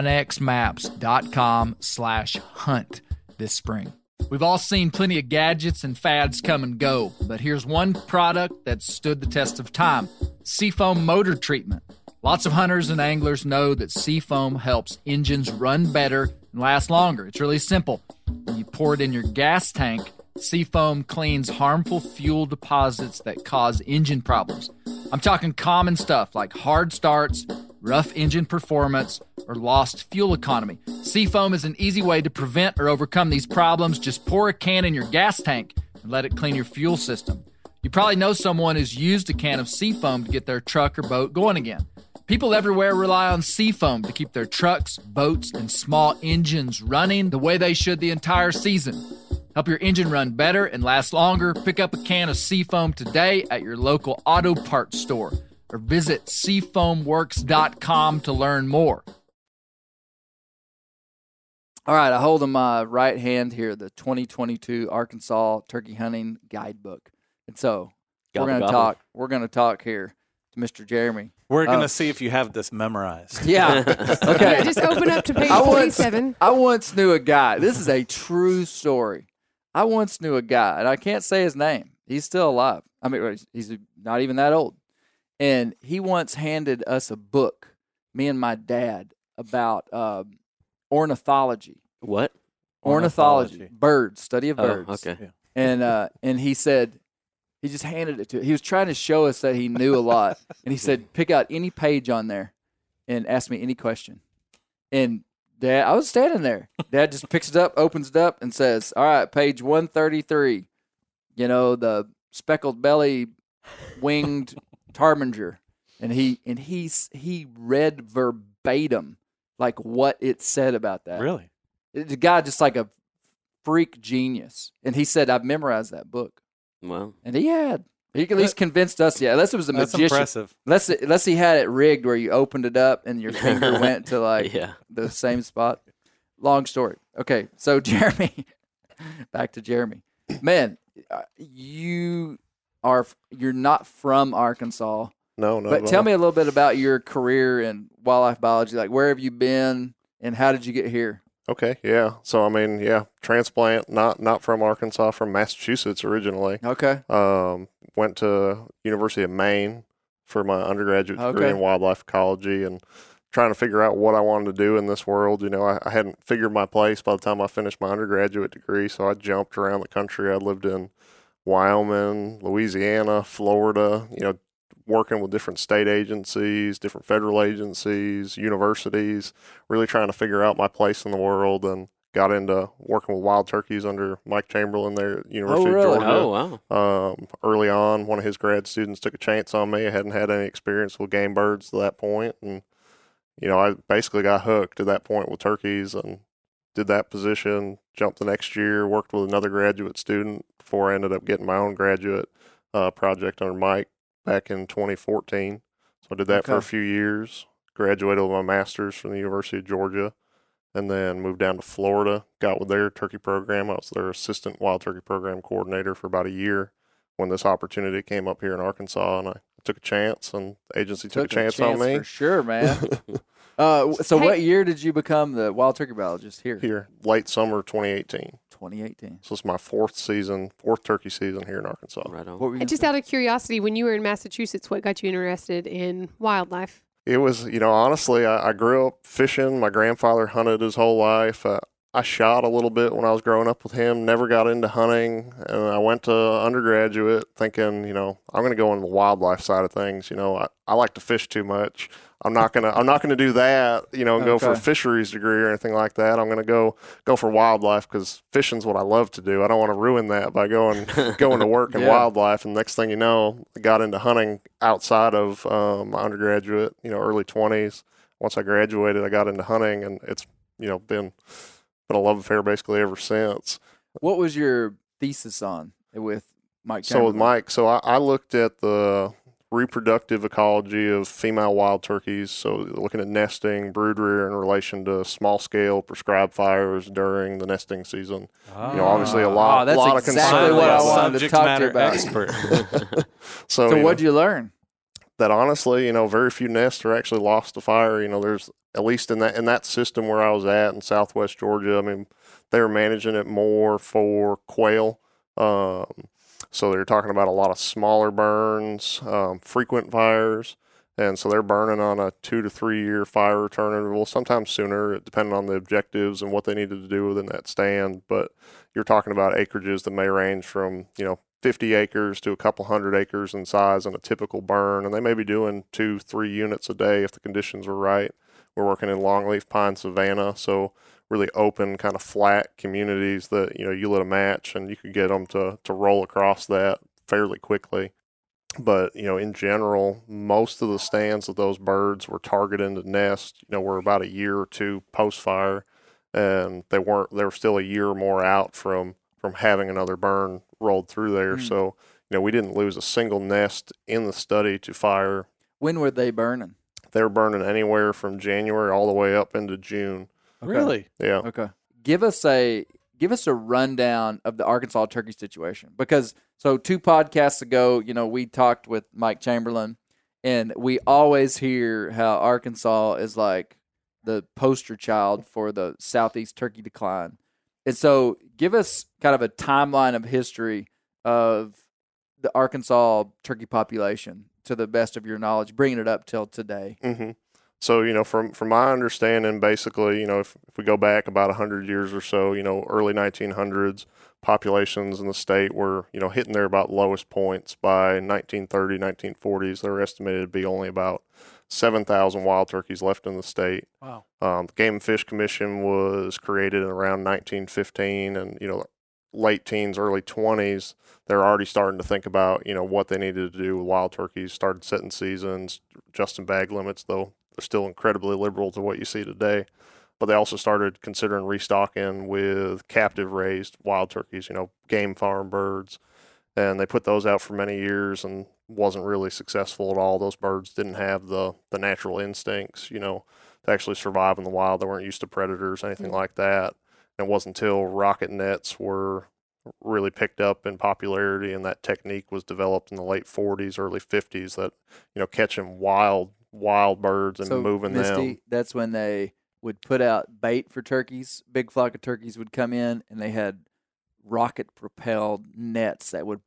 onxmaps.com/hunt this spring. We've all seen plenty of gadgets and fads come and go, but here's one product that stood the test of time: Seafoam motor treatment. Lots of hunters and anglers know that Seafoam helps engines run better and last longer. It's really simple. When you pour it in your gas tank, Seafoam cleans harmful fuel deposits that cause engine problems. I'm talking common stuff like hard starts, rough engine performance, or lost fuel economy. Seafoam is an easy way to prevent or overcome these problems. Just pour a can in your gas tank and let it clean your fuel system. You probably know someone who's used a can of Seafoam to get their truck or boat going again. People everywhere rely on Seafoam to keep their trucks, boats, and small engines running the way they should the entire season. Help your engine run better and last longer. Pick up a can of Seafoam today at your local auto parts store or visit seafoamworks.com to learn more. All right, I hold in my right hand here the 2022 Arkansas Turkey Hunting Guidebook. And so we're going to talk here to Mr. Jeremy. We're going to see if you have this memorized. Yeah. Okay. Yeah, just open up to page 47. I once knew a guy. This is a true story. I once knew a guy, and I can't say his name. He's still alive. I mean, he's not even that old. And he once handed us a book, me and my dad, about ornithology. What? Ornithology. Birds, study of birds. Okay. And he said, he just handed it to us. He was trying to show us that he knew a lot. And he said, pick out any page on there and ask me any question. And Dad, I was standing there. Dad just picks it up, opens it up, and says, all right, page 133, the speckled belly winged ptarmigan. And he read verbatim like what it said about that. Really? The guy just like a freak genius. And he said, I've memorized that book. Wow. And he at least convinced us, unless it was a That's magician. impressive. Unless he had it rigged where you opened it up and your finger went to the same spot. Long story. Okay, so Jeremy, back to Jeremy. Man, you're not from Arkansas. No. But tell me a little bit about your career in wildlife biology. Like, where have you been and how did you get here? Okay, yeah. So transplant, not from Arkansas, from Massachusetts originally. Okay. Went to University of Maine for my undergraduate degree in wildlife ecology and trying to figure out what I wanted to do in this world. I hadn't figured my place by the time I finished my undergraduate degree, so I jumped around the country. I lived in Wyoming, Louisiana, Florida, working with different state agencies, different federal agencies, universities, really trying to figure out my place in the world, and got into working with wild turkeys under Mike Chamberlain there at University of Georgia. Oh, wow. Early on, one of his grad students took a chance on me. I hadn't had any experience with game birds to that point, and I basically got hooked at that point with turkeys and did that position, jumped the next year, worked with another graduate student before I ended up getting my own graduate project under Mike back in 2014. So I did that for a few years, graduated with my master's from the University of Georgia, and then moved down to Florida, got with their turkey program. I was their assistant wild turkey program coordinator for about a year when this opportunity came up here in Arkansas, and I took a chance, and the agency took a chance on me. For sure, man. What year did you become the wild turkey biologist here? Here, late summer 2018. 2018. So it's my fourth turkey season here in Arkansas. Right on. What were you And just out of curiosity, when you were in Massachusetts, what got you interested in wildlife? It was, honestly, I grew up fishing. My grandfather hunted his whole life. I shot a little bit when I was growing up with him, never got into hunting. And I went to undergraduate thinking, I'm going to go into the wildlife side of things. I like to fish too much. I'm not gonna do that, and go for a fisheries degree or anything like that. I'm gonna go for wildlife because fishing's what I love to do. I don't want to ruin that by going to work in wildlife. And next thing you know, I got into hunting outside of my undergraduate, early 20s. Once I graduated, I got into hunting, and it's been a love affair basically ever since. What was your thesis on with Mike So Chamberlain? with Mike, I looked at the reproductive ecology of female wild turkeys. So looking at nesting, brood rear in relation to small scale prescribed fires during the nesting season. Obviously a lot that's of exactly concern. what I about wanted to Subject talk to matter you about. expert. So what'd you learn? That honestly, very few nests are actually lost to fire. There's at least in that system where I was at in Southwest Georgia. They were managing it more for quail. So they're talking about a lot of smaller burns, frequent fires, and so they're burning on a 2 to 3 year fire return interval, sometimes sooner, depending on the objectives and what they needed to do within that stand. But you're talking about acreages that may range from 50 acres to a couple hundred acres in size in a typical burn, and they may be doing 2-3 units a day if the conditions were right. We're working in longleaf pine savanna, so really open, kind of flat communities that you lit a match and you could get them to roll across that fairly quickly. But in general, most of the stands of those birds were targeting the nest. Were about a year or two post fire, and they were still a year or more out from having another burn rolled through there. So we didn't lose a single nest in the study to fire. When were they burning? They were burning anywhere from January all the way up into June. Okay. Really? Yeah. Okay. Give us a rundown of the Arkansas turkey situation, because 2 podcasts ago, we talked with Mike Chamberlain, and we always hear how Arkansas is like the poster child for the southeast turkey decline. And so give us kind of a timeline of history of the Arkansas turkey population to the best of your knowledge, bringing it up till today. Mm-hmm. So, from my understanding, basically, if we go back about 100 years or so, early 1900s, populations in the state were, hitting their about lowest points. By 1930, 1940s, they were estimated to be only about 7,000 wild turkeys left in the state. Wow. The Game and Fish Commission was created in around 1915, and, late teens, early 20s, they're already starting to think about, what they needed to do with wild turkeys, started setting seasons, adjusting bag limits, though they're still incredibly liberal to what you see today. But they also started considering restocking with captive raised wild turkeys, game farm birds. And they put those out for many years and wasn't really successful at all. Those birds didn't have the natural instincts, to actually survive in the wild. They weren't used to predators, anything like that. And it wasn't until rocket nets were really picked up in popularity and that technique was developed in the late 40s, early 50s that, catching wild birds and moving them. That's when they would put out bait for turkeys. Big flock of turkeys would come in, and they had rocket-propelled nets that would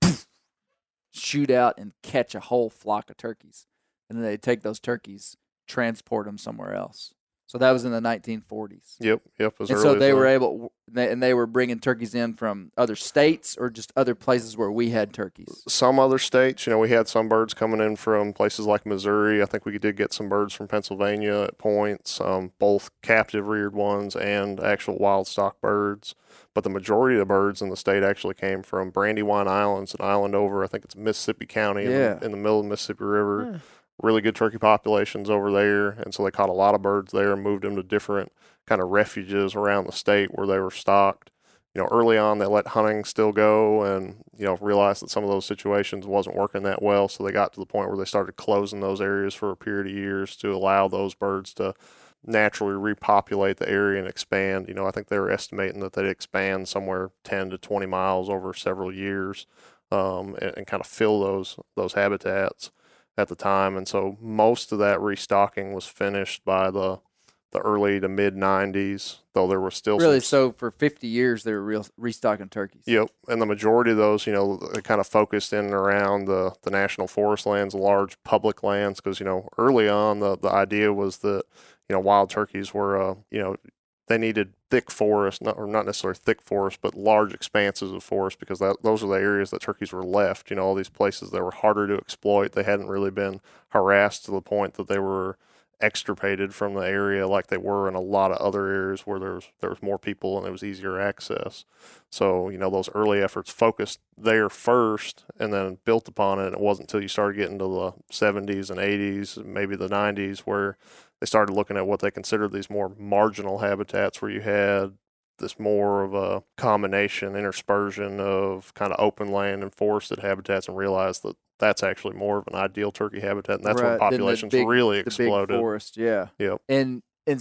shoot out and catch a whole flock of turkeys. And then they'd take those turkeys, transport them somewhere else. So that was in the 1940s. Yep. And so they were able, and they were bringing turkeys in from other states or just other places where we had turkeys. Some other states, we had some birds coming in from places like Missouri. I think we did get some birds from Pennsylvania at points, both captive reared ones and actual wild stock birds. But the majority of the birds in the state actually came from Brandywine Islands, an island over, I think it's Mississippi County in the middle of the Mississippi River. Huh. Really good turkey populations over there, and so they caught a lot of birds there and moved them to different kind of refuges around the state where they were stocked. Early on they let hunting still go and, realized that some of those situations wasn't working that well, so they got to the point where they started closing those areas for a period of years to allow those birds to naturally repopulate the area and expand. I think they were estimating that they'd expand somewhere 10 to 20 miles over several years and kind of fill those habitats at the time. And so most of that restocking was finished by the early to mid 90s, though there were still So for 50 years they were restocking turkeys. Yep. And the majority of those, they kind of focused in and around the national forest lands, large public lands, because, early on the idea was that, wild turkeys were, they needed thick forest, not necessarily thick forest, but large expanses of forest, because those are the areas that turkeys were left. All these places that were harder to exploit. They hadn't really been harassed to the point that they were extirpated from the area like they were in a lot of other areas where there was more people and there was easier access. So, those early efforts focused there first and then built upon it. And it wasn't until you started getting to the 70s and 80s, maybe the 90s, where they started looking at what they considered these more marginal habitats where you had this more of a combination, interspersion of kind of open land and forested habitats, and realized that that's actually more of an ideal turkey habitat. And that's when populations really exploded. The big forest, yeah. Yep. And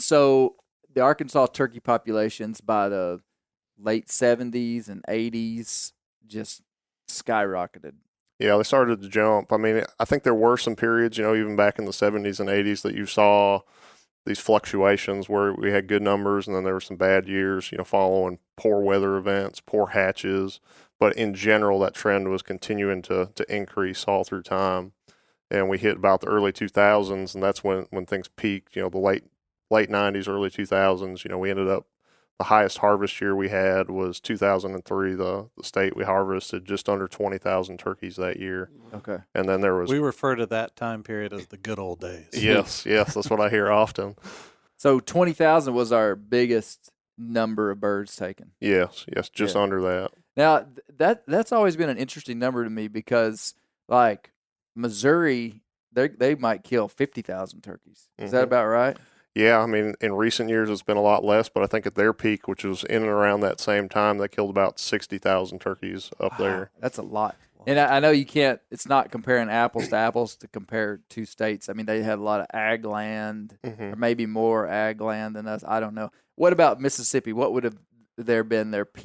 so the Arkansas turkey populations by the late 70s and 80s just skyrocketed. Yeah, they started to jump. I mean, I think there were some periods, even back in the 70s and 80s that you saw these fluctuations where we had good numbers and then there were some bad years, following poor weather events, poor hatches. But in general, that trend was continuing to increase all through time. And we hit about the early 2000s, and that's when things peaked, the late 90s, early 2000s. We ended up, the highest harvest year we had was 2003. The state, we harvested just under 20,000 turkeys that year. Okay. And then there was... We refer to that time period as the good old days. Yes, that's what I hear often. So 20,000 was our biggest number of birds taken. Yes, just under that. Now, that's always been an interesting number to me because, like, Missouri, they might kill 50,000 turkeys. Is that about right? Yeah, I mean, in recent years it's been a lot less, but I think at their peak, which was in and around that same time, they killed about 60,000 turkeys up there. That's a lot. And I know you can't, it's not comparing apples to apples to compare two states. I mean, they had a lot of ag land, or maybe more ag land than us. I don't know. What about Mississippi? What would have there been their peak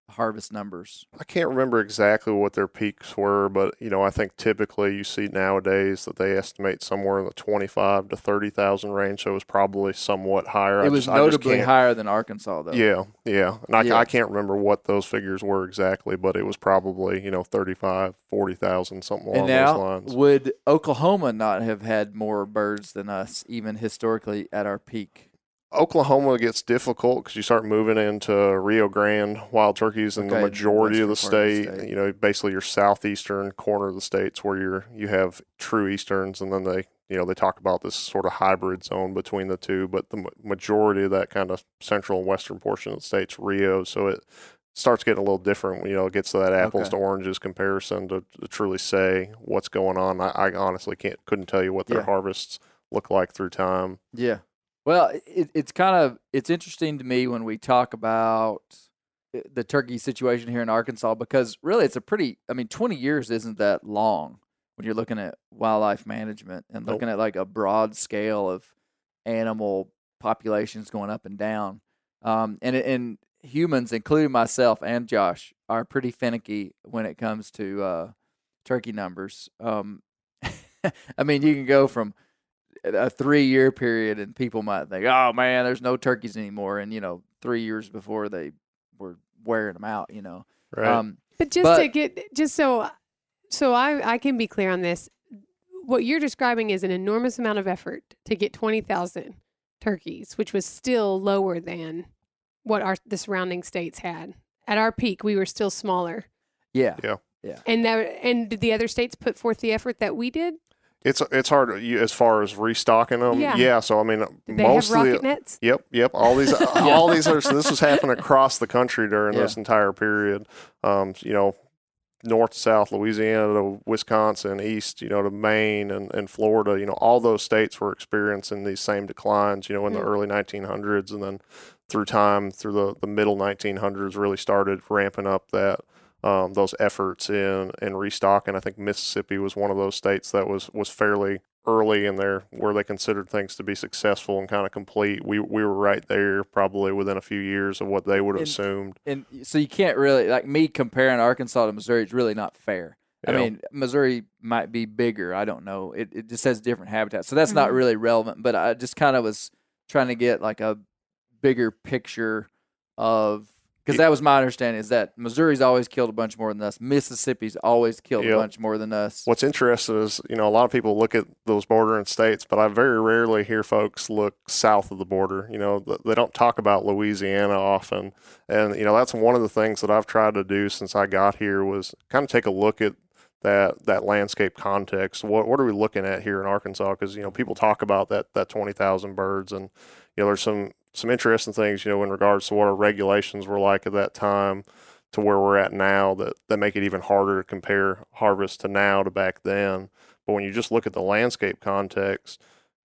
harvest numbers? I can't remember exactly what their peaks were, but I think typically you see nowadays that they estimate somewhere in the 25 to 30,000 range. So it was probably somewhat higher. It was notably higher than Arkansas, though. Yeah. And I can't remember what those figures were exactly, but it was probably 35, 40,000, something along those lines. Would Oklahoma not have had more birds than us, even historically at our peak? Oklahoma gets difficult because you start moving into Rio Grande wild turkeys in the majority of the state. Basically your southeastern corner of the state's where you have true easterns, and then they talk about this sort of hybrid zone between the two. But the majority of that kind of central and western portion of the state's Rio, so it starts getting a little different when it gets to that apples to oranges comparison to truly say what's going on. I honestly couldn't tell you what their harvests look like through time. Yeah. Well, it's interesting to me when we talk about the turkey situation here in Arkansas, because really it's 20 years isn't that long when you're looking at wildlife management and looking at like a broad scale of animal populations going up and down. And humans, including myself and Josh, are pretty finicky when it comes to turkey numbers. I mean, you can go from a 3-year period and people might think, oh man, there's no turkeys anymore. And 3 years before they were wearing them out, Right. But so I can be clear on this. What you're describing is an enormous amount of effort to get 20,000 turkeys, which was still lower than what the surrounding states had. At our peak, we were still smaller. Yeah. And did the other states put forth the effort that we did? It's hard as far as restocking them. Yeah. So I mean, did they have rocket nets? Yep. All these are. So this was happening across the country during this entire period. North to south, Louisiana to Wisconsin, east, to Maine and Florida. All those states were experiencing these same declines. In the early 1900s, and then through time, through the middle 1900s, really started ramping up that. Those efforts in restocking. I think Mississippi was one of those states that was fairly early in there where they considered things to be successful and kind of complete. We were right there probably within a few years of what they would have assumed. And so you can't really, like me comparing Arkansas to Missouri, it's really not fair. Yeah. I mean, Missouri might be bigger. I don't know. It just has different habitats. So that's not really relevant. But I just kind of was trying to get like a bigger picture of, because that was my understanding, is that Missouri's always killed a bunch more than us. Mississippi's always killed a bunch more than us. What's interesting is, a lot of people look at those bordering states, but I very rarely hear folks look south of the border. They don't talk about Louisiana often. And, that's one of the things that I've tried to do since I got here was kind of take a look at that landscape context. What are we looking at here in Arkansas? Because, people talk about that 20,000 birds, and, there's some interesting things, in regards to what our regulations were like at that time to where we're at now that make it even harder to compare harvest to now to back then. But when you just look at the landscape context,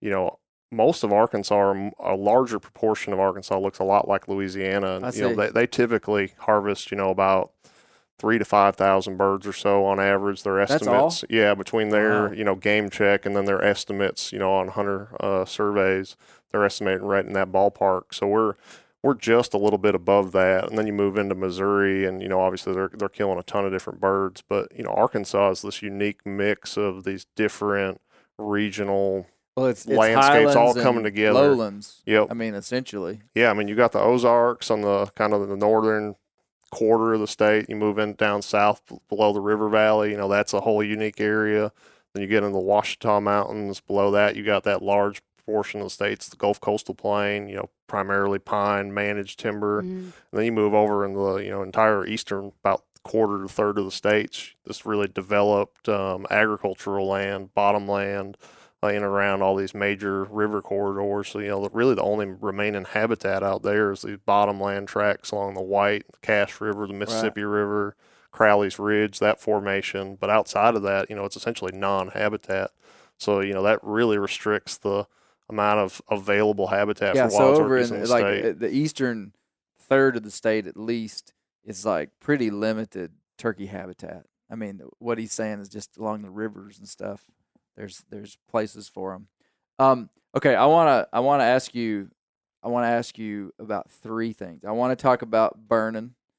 most of Arkansas, or a larger proportion of Arkansas, looks a lot like Louisiana. And, they typically harvest, about 3,000 to 5,000 birds or so on average. Their estimates, that's all? Yeah, between their game check and then their estimates, on hunter surveys, they're estimating right in that ballpark. So we're just a little bit above that, and then you move into Missouri, and obviously they're killing a ton of different birds. But Arkansas is this unique mix of these different regional it's landscapes all coming together. Lowlands. Yep. I mean, essentially. Yeah, I mean you got the Ozarks on the kind of the northern quarter of the state. You move in down south below the river valley. That's a whole unique area. Then you get into the Ouachita Mountains. Below that, you got that large portion of the states, the Gulf Coastal Plain, primarily pine, managed timber. And then you move over in the, entire eastern, about quarter to third of the states, this really developed agricultural land, bottomland, in and around all these major river corridors. So, really the only remaining habitat out there is these bottomland tracts along the White, the Cache River, the Mississippi River, Crowley's Ridge, that formation. But outside of that, it's essentially non-habitat. So, that really restricts the amount of available habitat for wild turkeys in the state. The eastern third of the state, at least, is like pretty limited turkey habitat. I mean, what he's saying is just along the rivers and stuff. There's places for them. Okay, I want to ask you about three things. I want to talk about burning.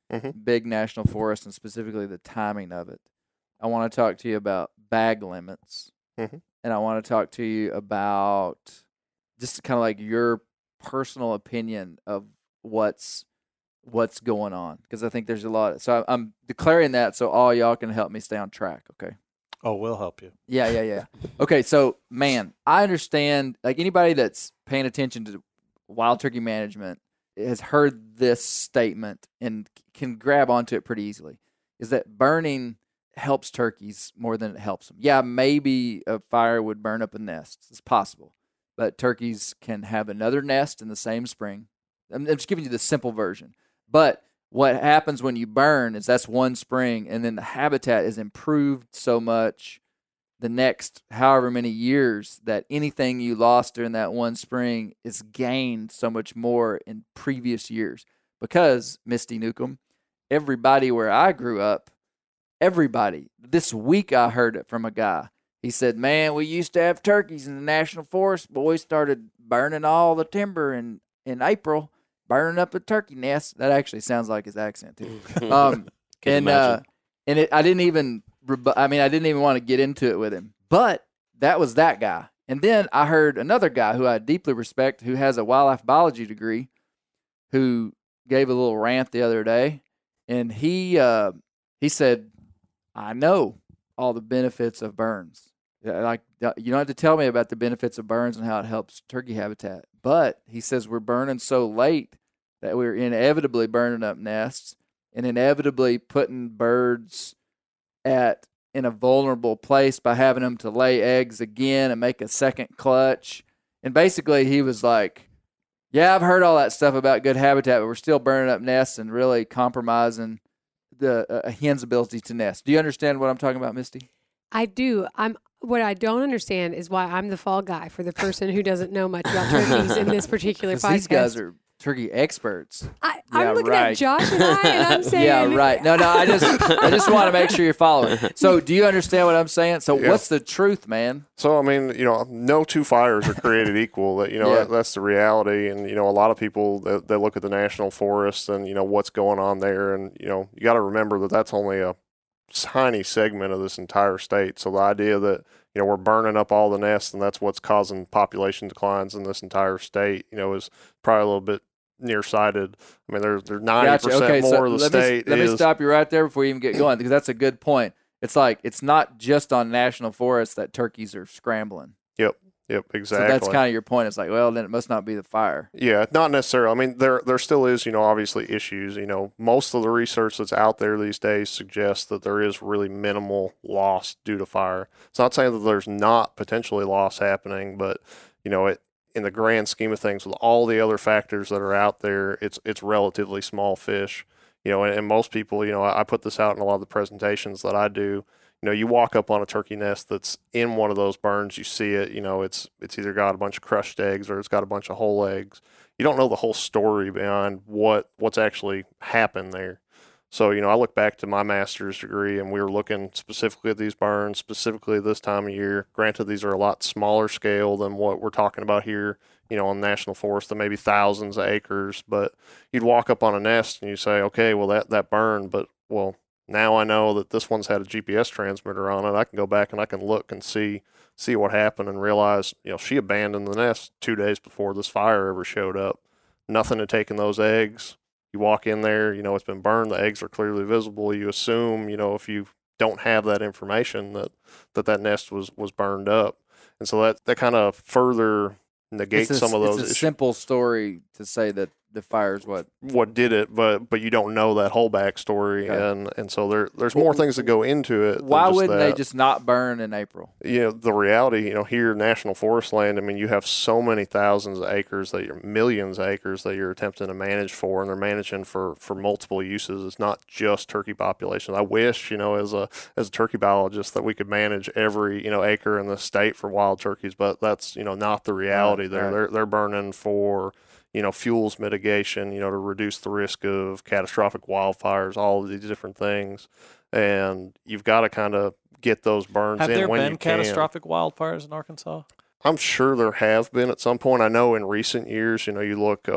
big national forest, and specifically the timing of it. I want to talk to you about bag limits, and I want to talk to you about just kind of like your personal opinion of what's going on, because I think there's a lot. So I'm declaring that so all y'all can help me stay on track. Okay. Oh, we'll help you. Yeah. Okay, so man, I understand. Like anybody that's paying attention to wild turkey management has heard this statement and can grab onto it pretty easily. Is that burning helps turkeys more than it helps them? Yeah, maybe a fire would burn up a nest. It's possible, but turkeys can have another nest in the same spring. I'm just giving you the simple version. But what happens when you burn is that's one spring, and then the habitat is improved so much the next however many years that anything you lost during that one spring is gained so much more in previous years. Because, Misty Newcomb, everybody where I grew up, this week I heard it from a guy. He said, man, we used to have turkeys in the national forest, but we started burning all the timber in April. Burning up a turkey nest. That actually sounds like his accent too. I didn't even want to get into it with him. But that was that guy. And then I heard another guy who I deeply respect, who has a wildlife biology degree, who gave a little rant the other day, and he said, "I know all the benefits of burns. Like, you don't have to tell me about the benefits of burns and how it helps turkey habitat. But," he says, "we're burning so late that we're inevitably burning up nests and inevitably putting birds in a vulnerable place by having them to lay eggs again and make a second clutch." And basically he was like, yeah, I've heard all that stuff about good habitat, but we're still burning up nests and really compromising the hen's ability to nest. Do you understand what I'm talking about, Misty? I do. What I don't understand is why I'm the fall guy for the person who doesn't know much about turkeys in this particular podcast. These guys are turkey experts. I'm looking at Josh and I'm saying, yeah, right. No, I just want to make sure you're following. So, do you understand what I'm saying? So, what's the truth, man? So, I mean, no two fires are created equal. That's the reality. And a lot of people they look at the national forest and what's going on there, and you got to remember that that's only a tiny segment of this entire state. So the idea that we're burning up all the nests and that's what's causing population declines in this entire state is probably a little bit nearsighted. I mean, there's 90% more of the state. Let me stop you right there before you even get going, because that's a good point. It's like it's not just on national forests that turkeys are scrambling. Yep, exactly. So that's kind of your point. It's like, well, then it must not be the fire. Yeah, not necessarily. I mean, there still is, obviously issues. Most of the research that's out there these days suggests that there is really minimal loss due to fire. It's not saying that there's not potentially loss happening, but, in the grand scheme of things, with all the other factors that are out there, it's relatively small fish. And most people, I put this out in a lot of the presentations that I do. You walk up on a turkey nest that's in one of those burns, you see it, it's either got a bunch of crushed eggs or it's got a bunch of whole eggs. You don't know the whole story behind what's actually happened there. So, I look back to my master's degree and we were looking specifically at these burns, specifically this time of year. Granted, these are a lot smaller scale than what we're talking about here, on national forest, that maybe thousands of acres. But you'd walk up on a nest and you say, okay, well, that burned, but, well, now I know that this one's had a GPS transmitter on it. I can go back and I can look and see what happened and realize, she abandoned the nest 2 days before this fire ever showed up. Nothing had taken those eggs. You walk in there, it's been burned. The eggs are clearly visible. You assume, if you don't have that information, that nest was burned up. And so that kind of further negates some of those issues. It's a simple story to say that the fire's what did it, but you don't know that whole backstory, okay. and so there's more things that go into it. Why wouldn't they just not burn in April? The reality, here, national forest land, I mean, you have so many thousands of acres millions of acres that you're attempting to manage for, and they're managing for multiple uses. It's not just turkey populations. I wish, as a turkey biologist, that we could manage every, acre in the state for wild turkeys, but that's, not the reality there. Right. They're burning for fuels mitigation, to reduce the risk of catastrophic wildfires, all of these different things. And you've got to kind of get those burns in when you can. Have there been catastrophic wildfires in Arkansas? I'm sure there have been at some point. I know in recent years, you look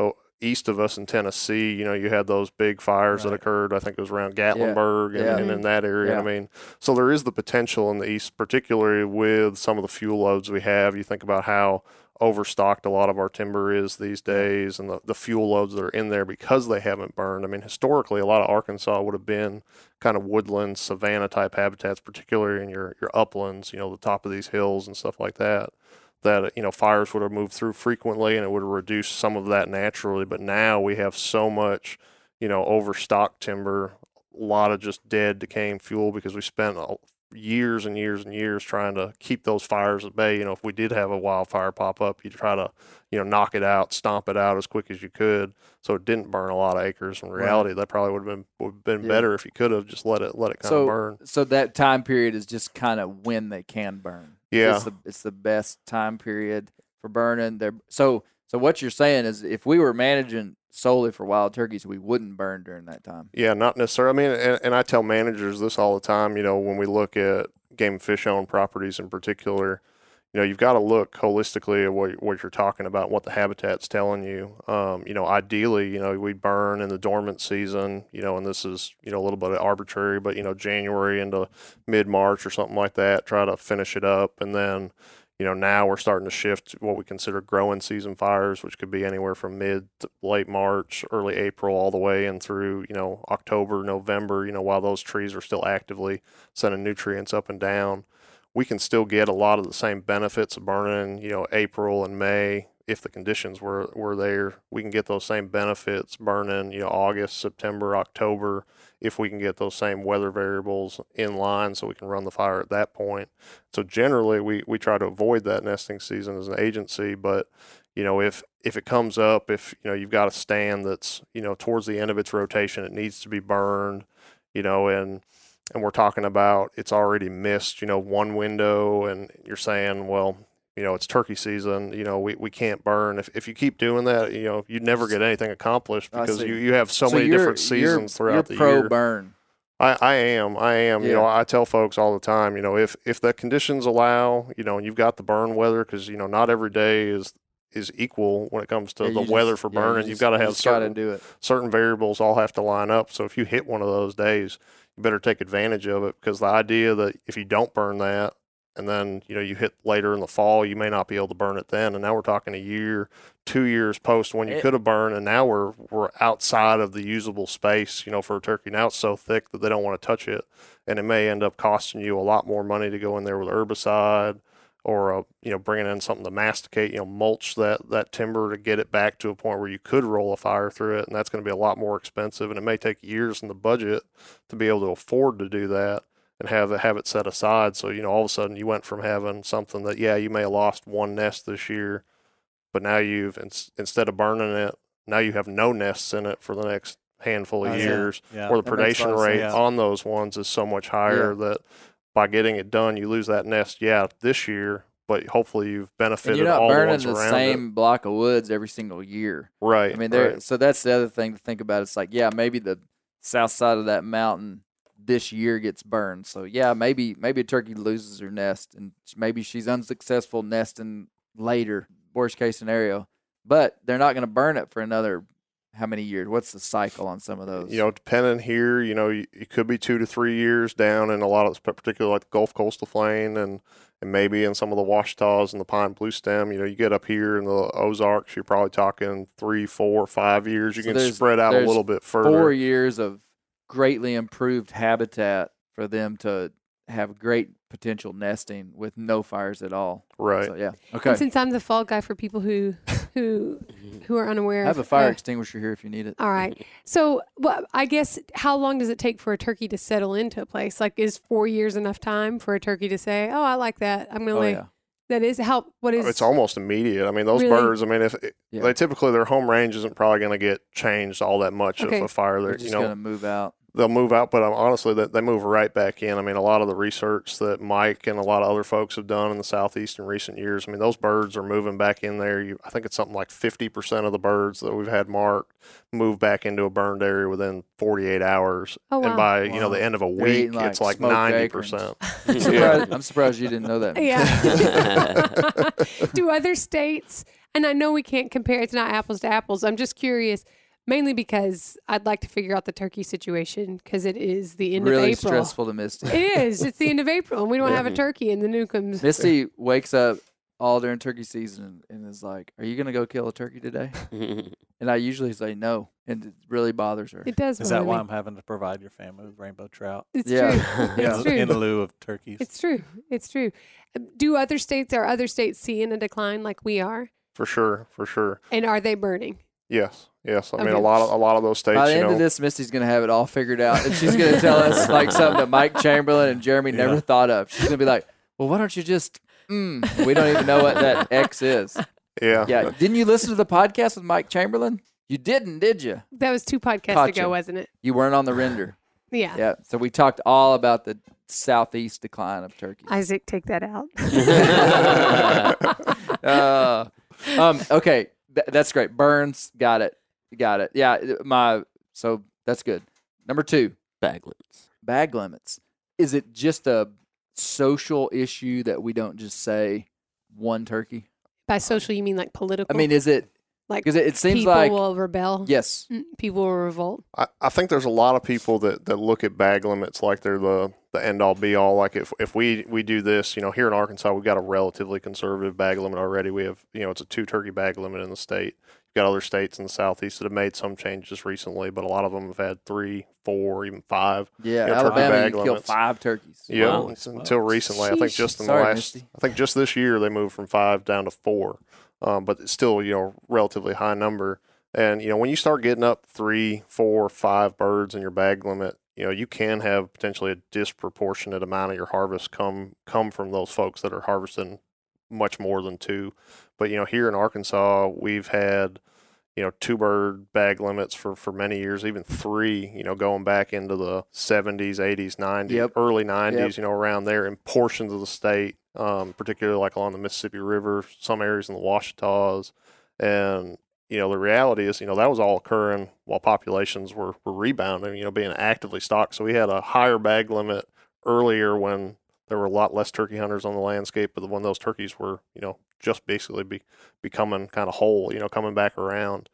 east of us in Tennessee, you had those big fires that occurred. I think it was around Gatlinburg and in that area. Yeah. I mean, so there is the potential in the east, particularly with some of the fuel loads we have. You think about how overstocked a lot of our timber is these days, and the fuel loads that are in there because they haven't burned. I mean, historically, a lot of Arkansas would have been kind of woodland, savanna type habitats, particularly in your uplands, the top of these hills and stuff like that. That fires would have moved through frequently, and it would have reduced some of that naturally. But now we have so much, overstocked timber, a lot of just dead, decaying fuel because we spent years and years and years trying to keep those fires at bay. If we did have a wildfire pop up, you try to, knock it out, stomp it out as quick as you could, so it didn't burn a lot of acres. In reality, that probably would have been better if you could have just let it kind of burn. So that time period is just kind of when they can burn. Yeah, it's the best time period for burning. So what you're saying is, if we were managing solely for wild turkeys, we wouldn't burn during that time. Yeah, not necessarily. I mean, and I tell managers this all the time. When we look at game and fish owned properties in particular, you've got to look holistically at what you're talking about, what the habitat's telling you. Ideally, we burn in the dormant season, and this is, a little bit arbitrary, but, January into mid-March or something like that, try to finish it up. And then, now we're starting to shift to what we consider growing season fires, which could be anywhere from mid to late March, early April, all the way in through, October, November, while those trees are still actively sending nutrients up and down. We can still get a lot of the same benefits of burning, April and May. If the conditions were there, we can get those same benefits burning, August, September, October, if we can get those same weather variables in line so we can run the fire at that point. So generally, we try to avoid that nesting season as an agency, but, if it comes up, if, you've got a stand that's, towards the end of its rotation, it needs to be burned, and we're talking about it's already missed, one window, and you're saying, well, it's turkey season, we can't burn. If you keep doing that, you'd never get anything accomplished because you have so many different seasons throughout the year. You're pro burn. I am. Yeah. I tell folks all the time, if the conditions allow, and you've got the burn weather, because, not every day is equal when it comes to the weather for burning. You've got to have certain variables all have to line up. So if you hit one of those days, you better take advantage of it, because the idea that if you don't burn that, and then, you hit later in the fall, you may not be able to burn it then. And now we're talking a year, 2 years post when you could have burned, and now we're outside of the usable space, for a turkey. Now it's so thick that they don't want to touch it. And it may end up costing you a lot more money to go in there with herbicide or, bringing in something to masticate, mulch that timber to get it back to a point where you could roll a fire through it. And that's going to be a lot more expensive. And it may take years in the budget to be able to afford to do that and have it set aside. So, all of a sudden you went from having something that, you may have lost one nest this year, but now you've, instead of burning it, now you have no nests in it for the next handful of years, or the predation rate on those ones is so much higher that by getting it done, you lose that nest, this year, but hopefully you've benefited all the ones around it. You're not burning the same block of woods every single year. Right. I mean, so that's the other thing to think about. It's like, maybe the south side of that mountain this year gets burned. So maybe a turkey loses her nest, and maybe she's unsuccessful nesting later, worst case scenario. But they're not going to burn it for another how many years? What's the cycle on some of those? Depending here, it could be 2 to 3 years down in a lot of, particularly like the Gulf Coastal Plain and maybe in some of the Washita's and the Pine Blue Stem. You get up here in the Ozarks, you're probably talking 3, 4, 5 years. You can spread out a little bit further. 4 years of greatly improved habitat for them to have great potential nesting with no fires at all. Right. So, okay. And since I'm the fall guy for people who are unaware, I have a fire extinguisher here if you need it. All right. So, I guess, how long does it take for a turkey to settle into a place? Like, is 4 years enough time for a turkey to say, "Oh, I like that. I'm going to lay." That is how. What is? It's almost immediate. I mean, those birds. I mean, if they typically their home range isn't probably going to get changed all that much if a fire. They're just going to move out. They'll move out, but honestly, they move right back in. I mean, a lot of the research that Mike and a lot of other folks have done in the Southeast in recent years, I mean, those birds are moving back in there. I think it's something like 50% of the birds that we've had marked move back into a burned area within 48 hours. Oh, wow. And by the end of a week, it's like 90%. I'm surprised you didn't know that. Yeah. Do other states And I know we can't compare. It's not apples to apples. I'm just curious, mainly because I'd like to figure out the turkey situation because it is the end of Really April. stressful to Misty. It is. It's the end of April, and we don't have a turkey in the Newcombs. Misty wakes up all during turkey season and is like, "Are you going to go kill a turkey today?" And I usually say no, and it really bothers her. It does. Is that bother why me. I'm having to provide your family with rainbow trout? It's Yeah. true. Yeah. It's true. In lieu of turkeys. It's true. It's true. Do other states seeing a decline like we are? For sure. And are they burning? Yes. I mean, Okay. a lot of those states. By the you end know, of this, Misty's going to have it all figured out, and she's going to tell us like something that Mike Chamberlain and Jeremy never thought of. She's going to be like, "Well, why don't you just?" We don't even know what that X is. yeah. Yeah, didn't you listen to the podcast with Mike Chamberlain? You didn't, did you? That was 2 podcasts Gotcha. ago, wasn't it? You weren't on the render. Yeah. Yeah, so we talked all about the southeast decline of turkeys. Isaac, take that out. Okay, that's great. Burns, got it. Yeah, so that's good. Number 2, Bag limits. bag limits. Is it just a social issue that we don't just say one turkey? By social, you mean like political? I mean, is it like because it seems people like will rebel. yes, People will revolt. I think there's a lot of people that look at bag limits like they're the end all be all. Like if we do this, here in Arkansas, we've got a relatively conservative bag limit already. We have, it's a 2 turkey bag limit in the state. You've got other states in the southeast that have made some changes recently, but a lot of them have had 3, 4, even 5. yeah, turkey Alabama, bag you kill limits. 5 turkeys. Yeah, Wow. until recently. I think Sheesh. just in Sorry, the last, Misty. I think just this year they moved from 5 down to 4. But it's still, relatively high number. And, when you start getting up 3, 4, 5 birds in your bag limit, you can have potentially a disproportionate amount of your harvest come from those folks that are harvesting much more than 2. But, here in Arkansas, we've had, 2 bird bag limits for many years, even 3, going back into the 70s, 80s, 90s, Yep. early 90s, around there in portions of the state, particularly like along the Mississippi River, some areas in the Ouachitas. And, the reality is, that was all occurring while populations were rebounding, being actively stocked. So we had a higher bag limit earlier when there were a lot less turkey hunters on the landscape, but when those turkeys were, just basically becoming kind of whole, coming back around.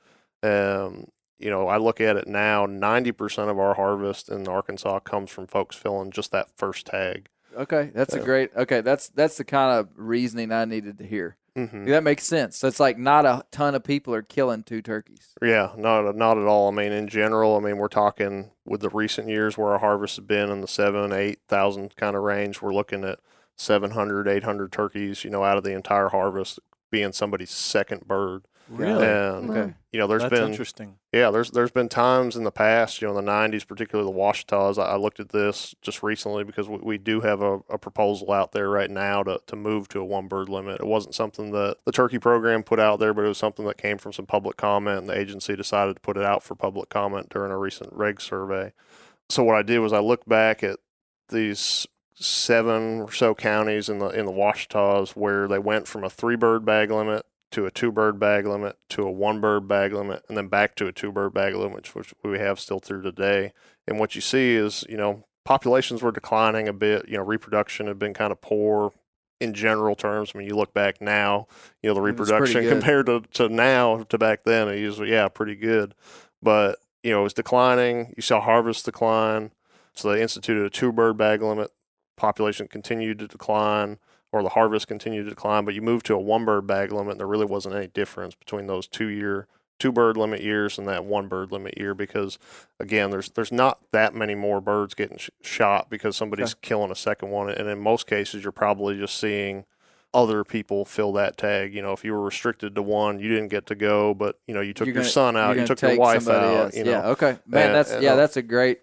I look at it now, 90% of our harvest in Arkansas comes from folks filling just that first tag. Okay, that's a great. Okay, that's the kind of reasoning I needed to hear. Mm-hmm. That makes sense. So it's like not a ton of people are killing 2 turkeys. Yeah, not at all. I mean, in general, we're talking with the recent years where our harvest has been in the 7,000 to 8,000 kind of range. We're looking at 700, 800 turkeys, out of the entire harvest being somebody's second bird. Really? And Okay. there's That's been interesting. Yeah, there's been times in the past, in the 90s, particularly the Ouachitas. I looked at this just recently because we do have a proposal out there right now to move to a 1 bird limit. It wasn't something that the turkey program put out there, but it was something that came from some public comment, and the agency decided to put it out for public comment during a recent reg survey. So what I did was I looked back at these 7 or so counties in the Ouachitas where they went from a 3 bird bag limit to a 2 bird bag limit to a 1 bird bag limit, and then back to a 2 bird bag limit, which we have still through today. And what you see is, populations were declining a bit. Reproduction had been kind of poor in general terms. I mean, you look back now, the reproduction good. compared to now to back then, it usually, pretty good. But, it was declining. You saw harvest decline. So they instituted a 2 bird bag limit. Population continued to decline, or the harvest continued to decline, but you moved to a 1 bird bag limit, and there really wasn't any difference between those 2 bird limit years and that 1 bird limit year because, again, there's not that many more birds getting shot because somebody's killing a second one, and in most cases, you're probably just seeing other people fill that tag. If you were restricted to 1, you didn't get to go, but you took your son out, you took your wife out. Yeah, okay, man, that's a great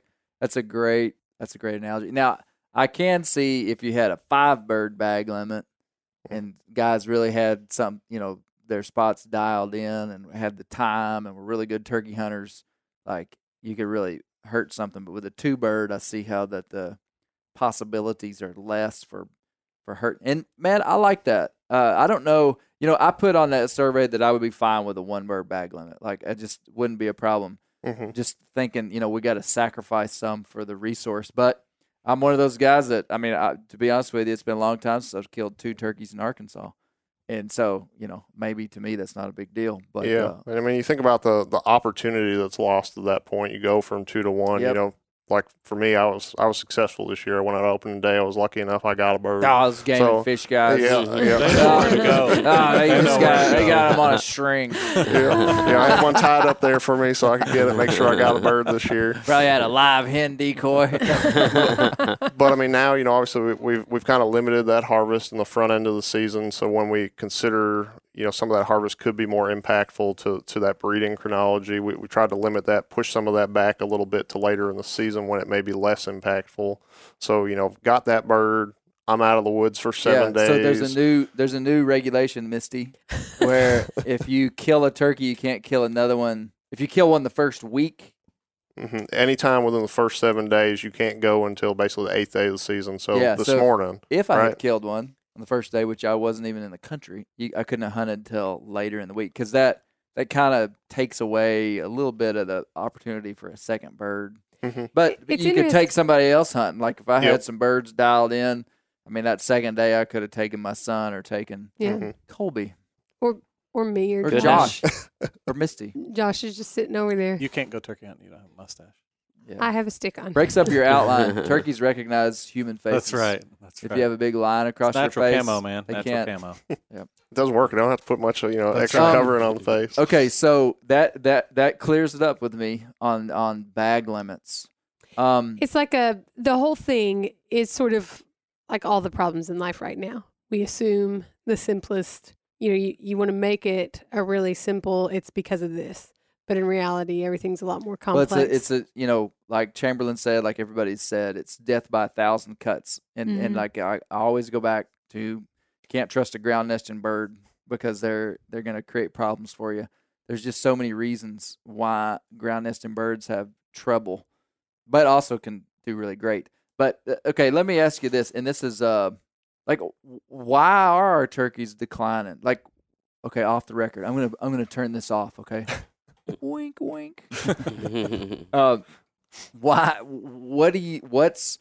analogy. Now, I can see if you had a 5 bird bag limit and guys really had some, their spots dialed in and had the time and were really good turkey hunters, like you could really hurt something. But with a 2 bird, I see how that the possibilities are less for hurt. And man, I like that. I don't know, I put on that survey that I would be fine with a 1 bird bag limit. Like it just wouldn't be a problem. Mm-hmm. Just thinking, we got to sacrifice some for the resource, but I'm one of those guys that, to be honest with you, it's been a long time since I've killed 2 turkeys in Arkansas. And so, maybe to me that's not a big deal. But yeah, and I mean, you think about the opportunity that's lost at that point. You go from 2 to 1. Yep. Like for me, I was successful this year. When I opened day, I was lucky enough I got a bird. those game and fish guys. Yeah, Nowhere to go. They got them on a string. Yeah, I had one tied up there for me so I could get it, make sure I got a bird this year. Probably had a live hen decoy. But I mean, now obviously we've kind of limited that harvest in the front end of the season. So when we consider some of that harvest could be more impactful to that breeding chronology, we tried to limit that, push some of that back a little bit to later in the season when it may be less impactful. So got that bird. I'm out of the woods for 7 days. So there's a new regulation, Misty, where if you kill a turkey, you can't kill another one. If you kill one the first week. Mm-hmm. Anytime within the first 7 days, you can't go until basically the 8th day of the season. So this morning. If I had killed one on the first day, which I wasn't even in the country, I couldn't have hunted until later in the week because that kind of takes away a little bit of the opportunity for a second bird. Mm-hmm. But you could take somebody else hunting. Like if I had some birds dialed in, I mean, that second day I could have taken my son or taken Colby. Or me or Josh. Or Misty. Josh is just sitting over there. You can't go turkey hunting. You don't have a mustache. Yeah. I have a stick on. Breaks up your outline. Turkeys recognize human faces. That's right. If you have a big line across your face, natural camo, man. They Natural can't. camo. It does work. I don't have to put much extra right. covering on the face. Okay, so that clears it up with me on bag limits. It's like the whole thing is sort of like all the problems in life right now. We assume the simplest, you want to make it a really simple, it's because of this. But in reality, everything's a lot more complex. Well, it's a like Chamberlain said, like everybody's said, it's death by 1,000 cuts. And like I always go back to can't trust a ground nesting bird because they're going to create problems for you. There's just so many reasons why ground nesting birds have trouble, but also can do really great. But okay, let me ask you this, and this is like, why are our turkeys declining? Like, okay, off the record, I'm gonna turn this off. Okay, wink, wink. Why? What is?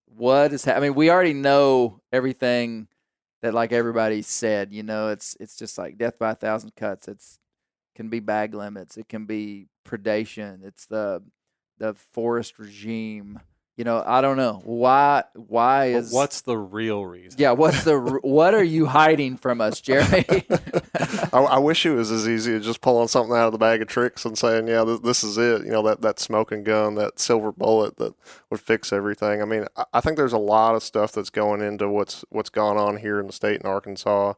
I mean, we already know everything that like everybody said. It's just like death by 1,000 cuts. Can be bag limits. It can be predation. It's the forest regime. I don't know why is. But what's the real reason? Yeah, what are you hiding from us, Jeremy? I wish it was as easy as just pulling something out of the bag of tricks and saying, yeah, this is it. That smoking gun, that silver bullet that would fix everything. I mean, I think there's a lot of stuff that's going into what's gone on here in the state in Arkansas.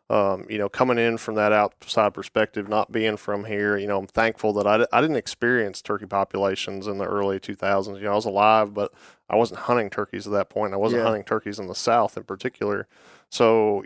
Coming in from that outside perspective, not being from here, I'm thankful that I didn't experience turkey populations in the early 2000s. I was alive, but I wasn't hunting turkeys at that point. I wasn't hunting turkeys in the South in particular. So,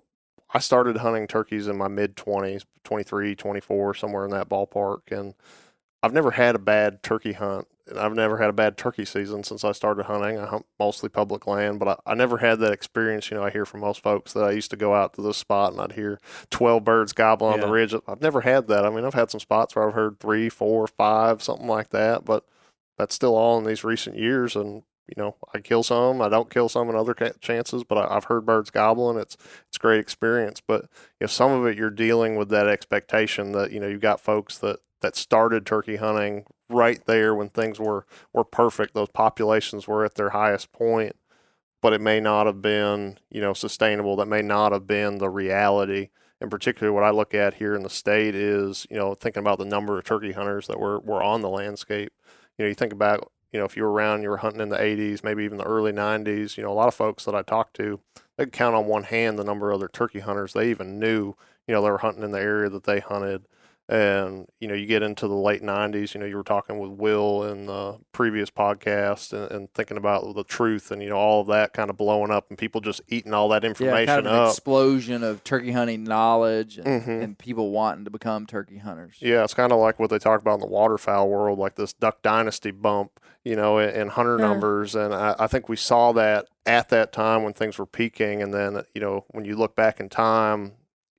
I started hunting turkeys in my mid-20s, 23, 24, somewhere in that ballpark. And I've never had a bad turkey hunt. And I've never had a bad turkey season since I started hunting. I hunt mostly public land, but I never had that experience. I hear from most folks that I used to go out to this spot and I'd hear 12 birds gobbling on the ridge. I've never had that. I mean, I've had some spots where I've heard 3, 4, 5, something like that, but that's still all in these recent years. And, I kill some, I don't kill some in other chances, but I've heard birds gobbling. It's a great experience. But, some of it you're dealing with that expectation that, you've got folks that started turkey hunting right there when things were perfect. Those populations were at their highest point, but it may not have been, sustainable. That may not have been the reality. In particular, what I look at here in the state is, thinking about the number of turkey hunters that were on the landscape. You think about, if you were around, you were hunting in the 80s, maybe even the early 90s, a lot of folks that I talked to, they could count on one hand the number of other turkey hunters they even knew, they were hunting in the area that they hunted. And, you get into the late 90s, you were talking with Will in the previous podcast and thinking about the truth and, all of that kind of blowing up and people just eating all that information kind of an up. Explosion of turkey hunting knowledge and people wanting to become turkey hunters. Yeah, it's kind of like what they talk about in the waterfowl world, like this Duck Dynasty bump, in hunter numbers. And I think we saw that at that time when things were peaking. And then, when you look back in time,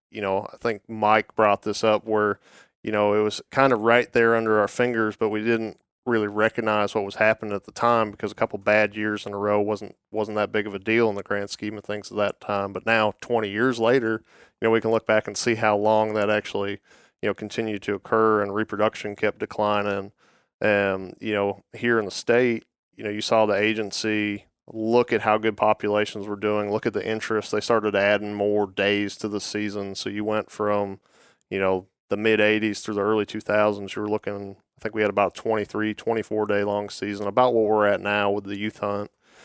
I think Mike brought this up where, it was kind of right there under our fingers, but we didn't really recognize what was happening at the time because a couple bad years in a row wasn't that big of a deal in the grand scheme of things at that time. But now, 20 years later, we can look back and see how long that actually, continued to occur and reproduction kept declining. And, here in the state, you saw the agency look at how good populations were doing, look at the interest. They started adding more days to the season. So you went from, the mid 80s through the early 2000s, you were looking, I think we had about 23, 24 day long season, about what we're at now with the youth hunt.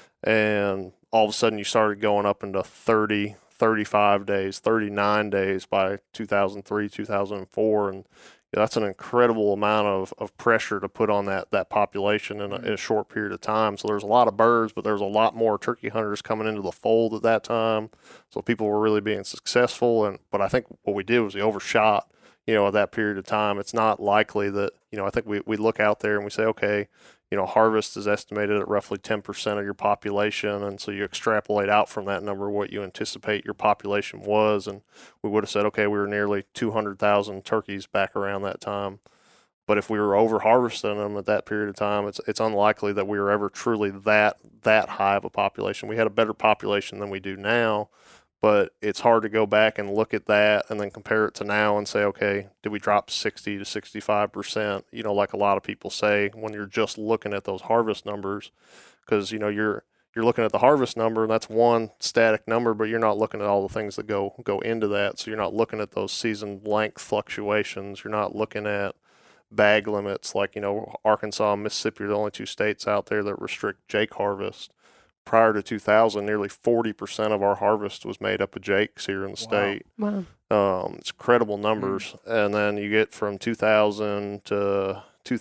And all of a sudden you started going up into 30, 35 days, 39 days by 2003, 2004. And that's an incredible amount of pressure to put on that population in a short period of time. So there's a lot of birds, but there's a lot more turkey hunters coming into the fold at that time. So people were really being successful. But I think what we did was we overshot, at that period of time. It's not likely that, I think we look out there and we say, okay, harvest is estimated at roughly 10% of your population. And so you extrapolate out from that number what you anticipate your population was. And we would have said, okay, we were nearly 200,000 turkeys back around that time. But if we were over harvesting them at that period of time, it's unlikely that we were ever truly that high of a population. We had a better population than we do now, but it's hard to go back and look at that and then compare it to now and say, okay, did we drop 60 to 65%? Like a lot of people say when you're just looking at those harvest numbers, because you're looking at the harvest number and that's one static number, but you're not looking at all the things that go into that. So you're not looking at those season length fluctuations. You're not looking at bag limits like Arkansas and Mississippi are the only two states out there that restrict Jake harvest. Prior to 2000, nearly 40% of our harvest was made up of jakes here in the state. Wow. It's incredible numbers. And then you get from 2000 to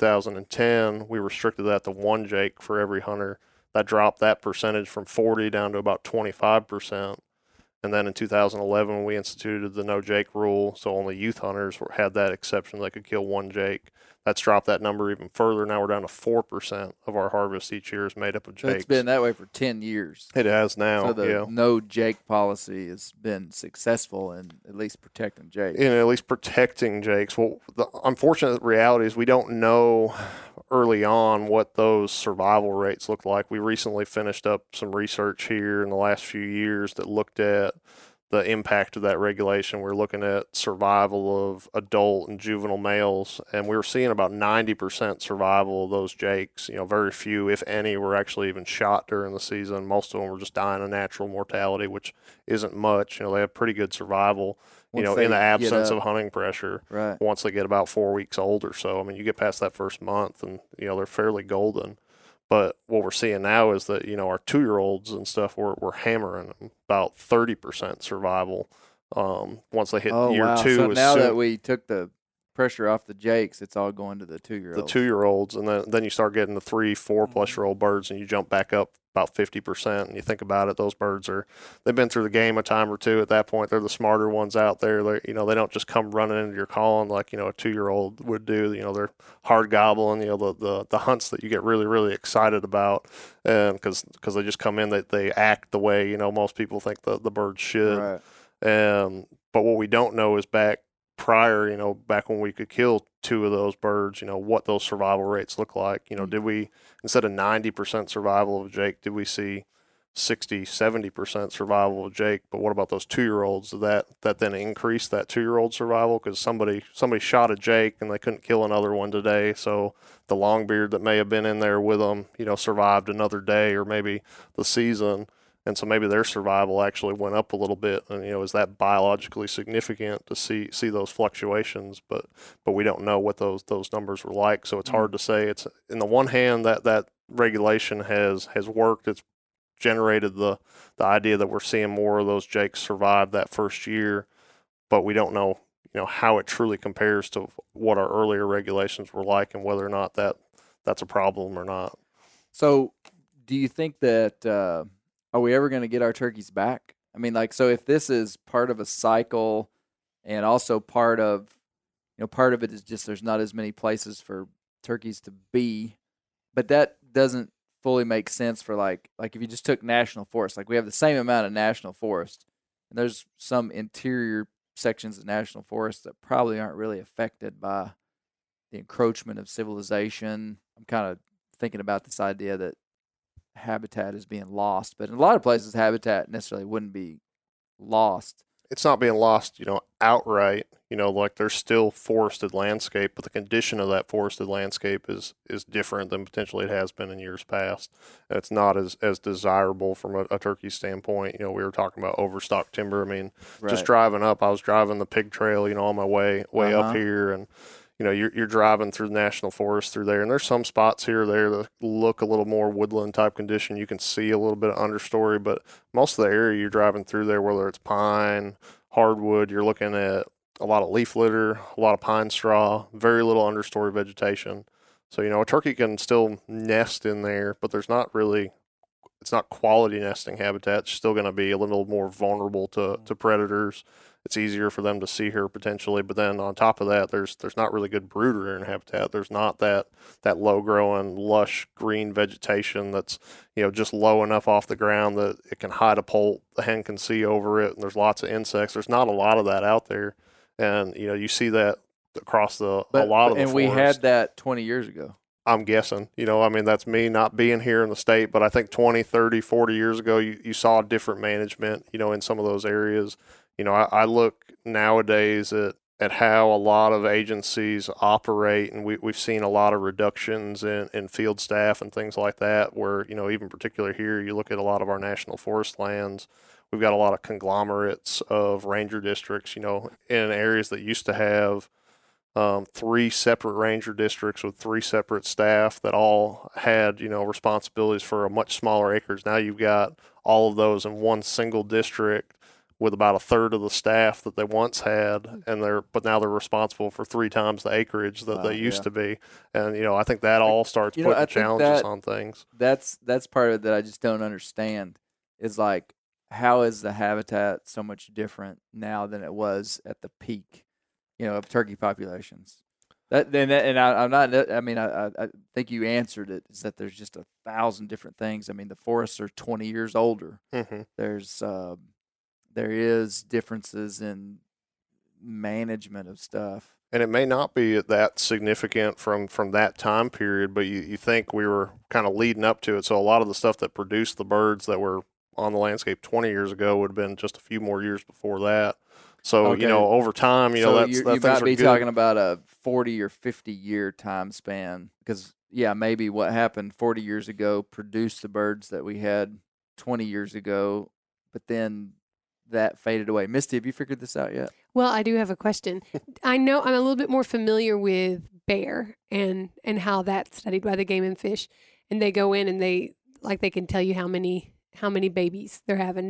2010, we restricted that to one jake for every hunter. That dropped that percentage from 40 down to about 25%. And then in 2011, we instituted the no jake rule, so only youth hunters had that exception. They could kill one jake. That's dropped that number even further. Now we're down to 4% of our harvest each year is made up of jakes. So it's been that way for 10 years. It has now. So the no jake policy has been successful in at least protecting jakes. In at least protecting jakes. Well, the unfortunate reality is we don't know early on what those survival rates look like. We recently finished up some research here in the last few years that looked at the impact of that regulation. We're looking at survival of adult and juvenile males, and we were seeing about 90% survival of those jakes. Very few, if any, were actually even shot during the season. Most of them were just dying of natural mortality, which isn't much. They have pretty good survival, in the absence of hunting pressure. Right. Once they get about 4 weeks old or so. I mean, you get past that first month and, they're fairly golden. But what we're seeing now is that, our 2-year-olds and stuff, we're hammering them about 30% survival once they hit year 2. So now that we took the pressure off the jakes, it's all going to the 2-year-olds. The 2-year-olds, and then you start getting the 3, 4-plus-year-old birds, and you jump back up about 50%. And you think about it, those birds they've been through the game a time or two. At that point, they're the smarter ones out there. They they don't just come running into your calling like a 2-year-old would do. They're hard gobbling. The hunts that you get really, really excited about, and because they just come in, they act the way most people think the birds should. Right. But what we don't know is back prior, back when we could kill 2 of those birds, what those survival rates look like. Did we, instead of 90% survival of jake, did we see 60, 70% survival of jake? But what about those 2-year-olds? Did that then increase that 2-year-old survival? Because somebody shot a jake and they couldn't kill another one today. So the longbeard that may have been in there with them, survived another day or maybe the season. And so maybe their survival actually went up a little bit. And, is that biologically significant to see those fluctuations? But we don't know what those numbers were like. So it's hard to say. It's, in the one hand, that regulation has worked. It's generated the idea that we're seeing more of those jakes survive that first year. But we don't know, how it truly compares to what our earlier regulations were like and whether or not that's a problem or not. So do you think that are we ever going to get our turkeys back? I mean, so if this is part of a cycle and also part of it is just there's not as many places for turkeys to be, but that doesn't fully make sense for like if you just took national forest, we have the same amount of national forest and there's some interior sections of national forest that probably aren't really affected by the encroachment of civilization. I'm kind of thinking about this idea that habitat is being lost, but in a lot of places habitat necessarily wouldn't be lost. it's not being lost, outright. Like there's still forested landscape, but the condition of that forested landscape is different than potentially it has been in years past. And it's not as desirable from a turkey standpoint. We were talking about overstock timber. I mean, just driving up, I was driving the pig trail, on my way up here, and you're driving through the national forest through there, and there's some spots here or there that look a little more woodland type condition. You can see a little bit of understory, but most of the area you're driving through there, whether it's pine, hardwood, you're looking at a lot of leaf litter, a lot of pine straw, very little understory vegetation. So, a turkey can still nest in there, but it's not quality nesting habitat. It's still going to be a little more vulnerable to predators. It's easier for them to see her potentially, but then on top of that, there's not really good brooder in habitat. There's not that low growing, lush green vegetation that's just low enough off the ground that it can hide a poult. The hen can see over it, and there's lots of insects. There's not a lot of that out there, and you see that across a lot of the forest. And we had that 20 years ago. I'm guessing, that's me not being here in the state, but I think 20, 30, 40 years ago, you saw different management, in some of those areas. I look nowadays at how a lot of agencies operate, and we've seen a lot of reductions in field staff and things like that, where, even particular here, you look at a lot of our national forest lands, we've got a lot of conglomerates of ranger districts, in areas that used to have 3 separate ranger districts with 3 separate staff that all had, responsibilities for a much smaller acreage. Now you've got all of those in one single district with about a third of the staff that they once had, but now they're responsible for 3 times the acreage that they used to be. And, I think that all starts putting challenges on things. That's part of it that I just don't understand is like, how is the habitat so much different now than it was at the peak, of turkey populations? I think you answered it, is that there's just 1,000 different things. I mean, the forests are 20 years older. Mm-hmm. There is differences in management of stuff. And it may not be that significant from that time period, but you think we were kind of leading up to it. So a lot of the stuff that produced the birds that were on the landscape 20 years ago would have been just a few more years before that. So, over time, so you might be talking about a 40 or 50 year time span, because, maybe what happened 40 years ago produced the birds that we had 20 years ago, but then that faded away. Misty, have you figured this out yet? Well, I do have a question. I know I'm a little bit more familiar with bear and how that's studied by the Game and Fish, and they go in and they can tell you how many babies they're having.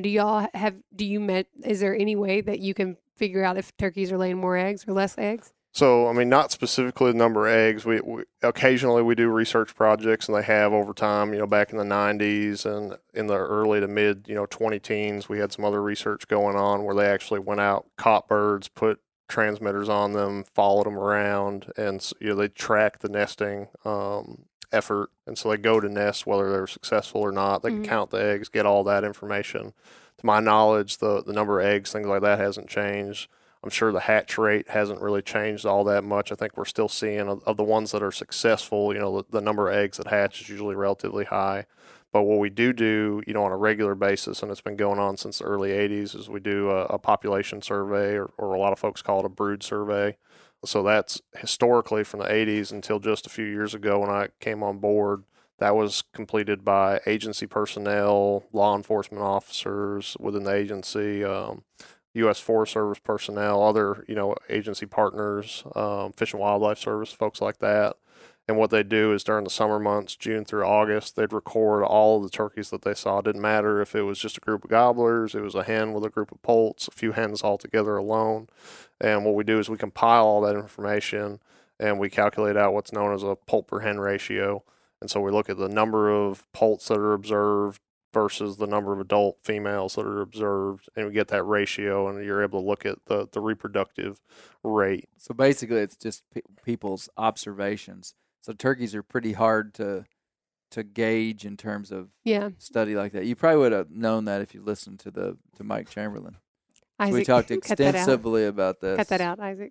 Is there any way that you can figure out if turkeys are laying more eggs or less eggs? So, not specifically the number of eggs. We occasionally we do research projects, and they have over time, back in the 90s and in the early to mid, 2010s, we had some other research going on where they actually went out, caught birds, put transmitters on them, followed them around, and they track the nesting effort. And so they go to nest whether they're successful or not. They can count the eggs, get all that information. To my knowledge, the number of eggs, things like that hasn't changed. I'm sure the hatch rate hasn't really changed all that much. I think we're still seeing of the ones that are successful, the number of eggs that hatch is usually relatively high. But what we do, on a regular basis, and it's been going on since the early 80s, is we do a population survey, or a lot of folks call it a brood survey. So that's historically from the 80s until just a few years ago when I came on board. That was completed by agency personnel, law enforcement officers within the agency, U.S. Forest Service personnel, other, agency partners, Fish and Wildlife Service, folks like that. And what they do is during the summer months, June through August, they'd record all of the turkeys that they saw. It didn't matter if it was just a group of gobblers, it was a hen with a group of poults, a few hens all together alone. And what we do is we compile all that information and we calculate out what's known as a poult per hen ratio. And so we look at the number of poults that are observed versus the number of adult females that are observed, and we get that ratio, and you're able to look at the reproductive rate. So basically, it's just people's observations. So turkeys are pretty hard to gauge in terms of study like that. You probably would have known that if you listened to Mike Chamberlain. Isaac, we talked extensively about this. Cut that out, Isaac.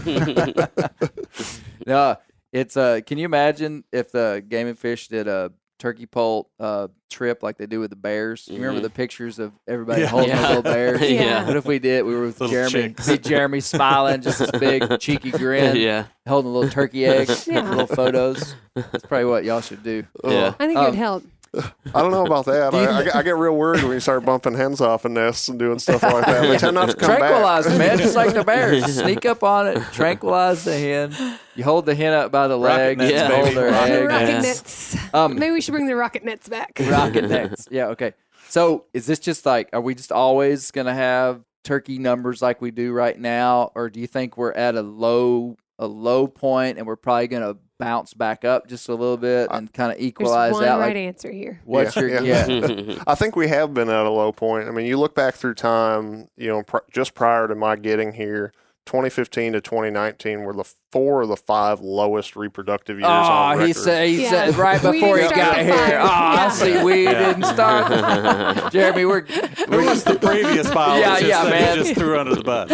No, it's can you imagine if the Game and Fish did a turkey poult trip like they do with the bears? You remember Mhm. the pictures of everybody Yeah. holding Yeah. the little bears? Yeah. What if we did? We were with Little Jeremy. chicks. See Jeremy smiling, just this big cheeky grin, Yeah. holding a little turkey egg, Yeah. little photos. That's probably what y'all should do. Yeah. I think it would help. I don't know about that. I get real worried when you start bumping hens off in nests and doing stuff like that. They tend not to come Tranquilize back. them, man, just like the bears. Sneak up on it, tranquilize the hen. You hold the hen up by the leg, nets, and baby. hold her Rocket The egg. rocket nets. nets. Um, Maybe we should bring the rocket nets back. rocket nets. Yeah, okay. So is this just like, are we just always going to have turkey numbers like we do right now? Or do you think we're at a low point and we're probably going to bounce back up just a little bit and kind of There's equalize one out? right Like, answer here. what's Yeah, your yeah. I think we have been at a low point. I mean, you look back through time, just prior to my getting here, 2015 to 2019 were the 4 of the 5 lowest reproductive years on Oh, record. he said Yeah. right We before he didn't got start here. the Oh, fire. I Yeah. see. We Yeah. didn't start. Jeremy, we're It was the previous biologist yeah, that man. he just threw under the bus.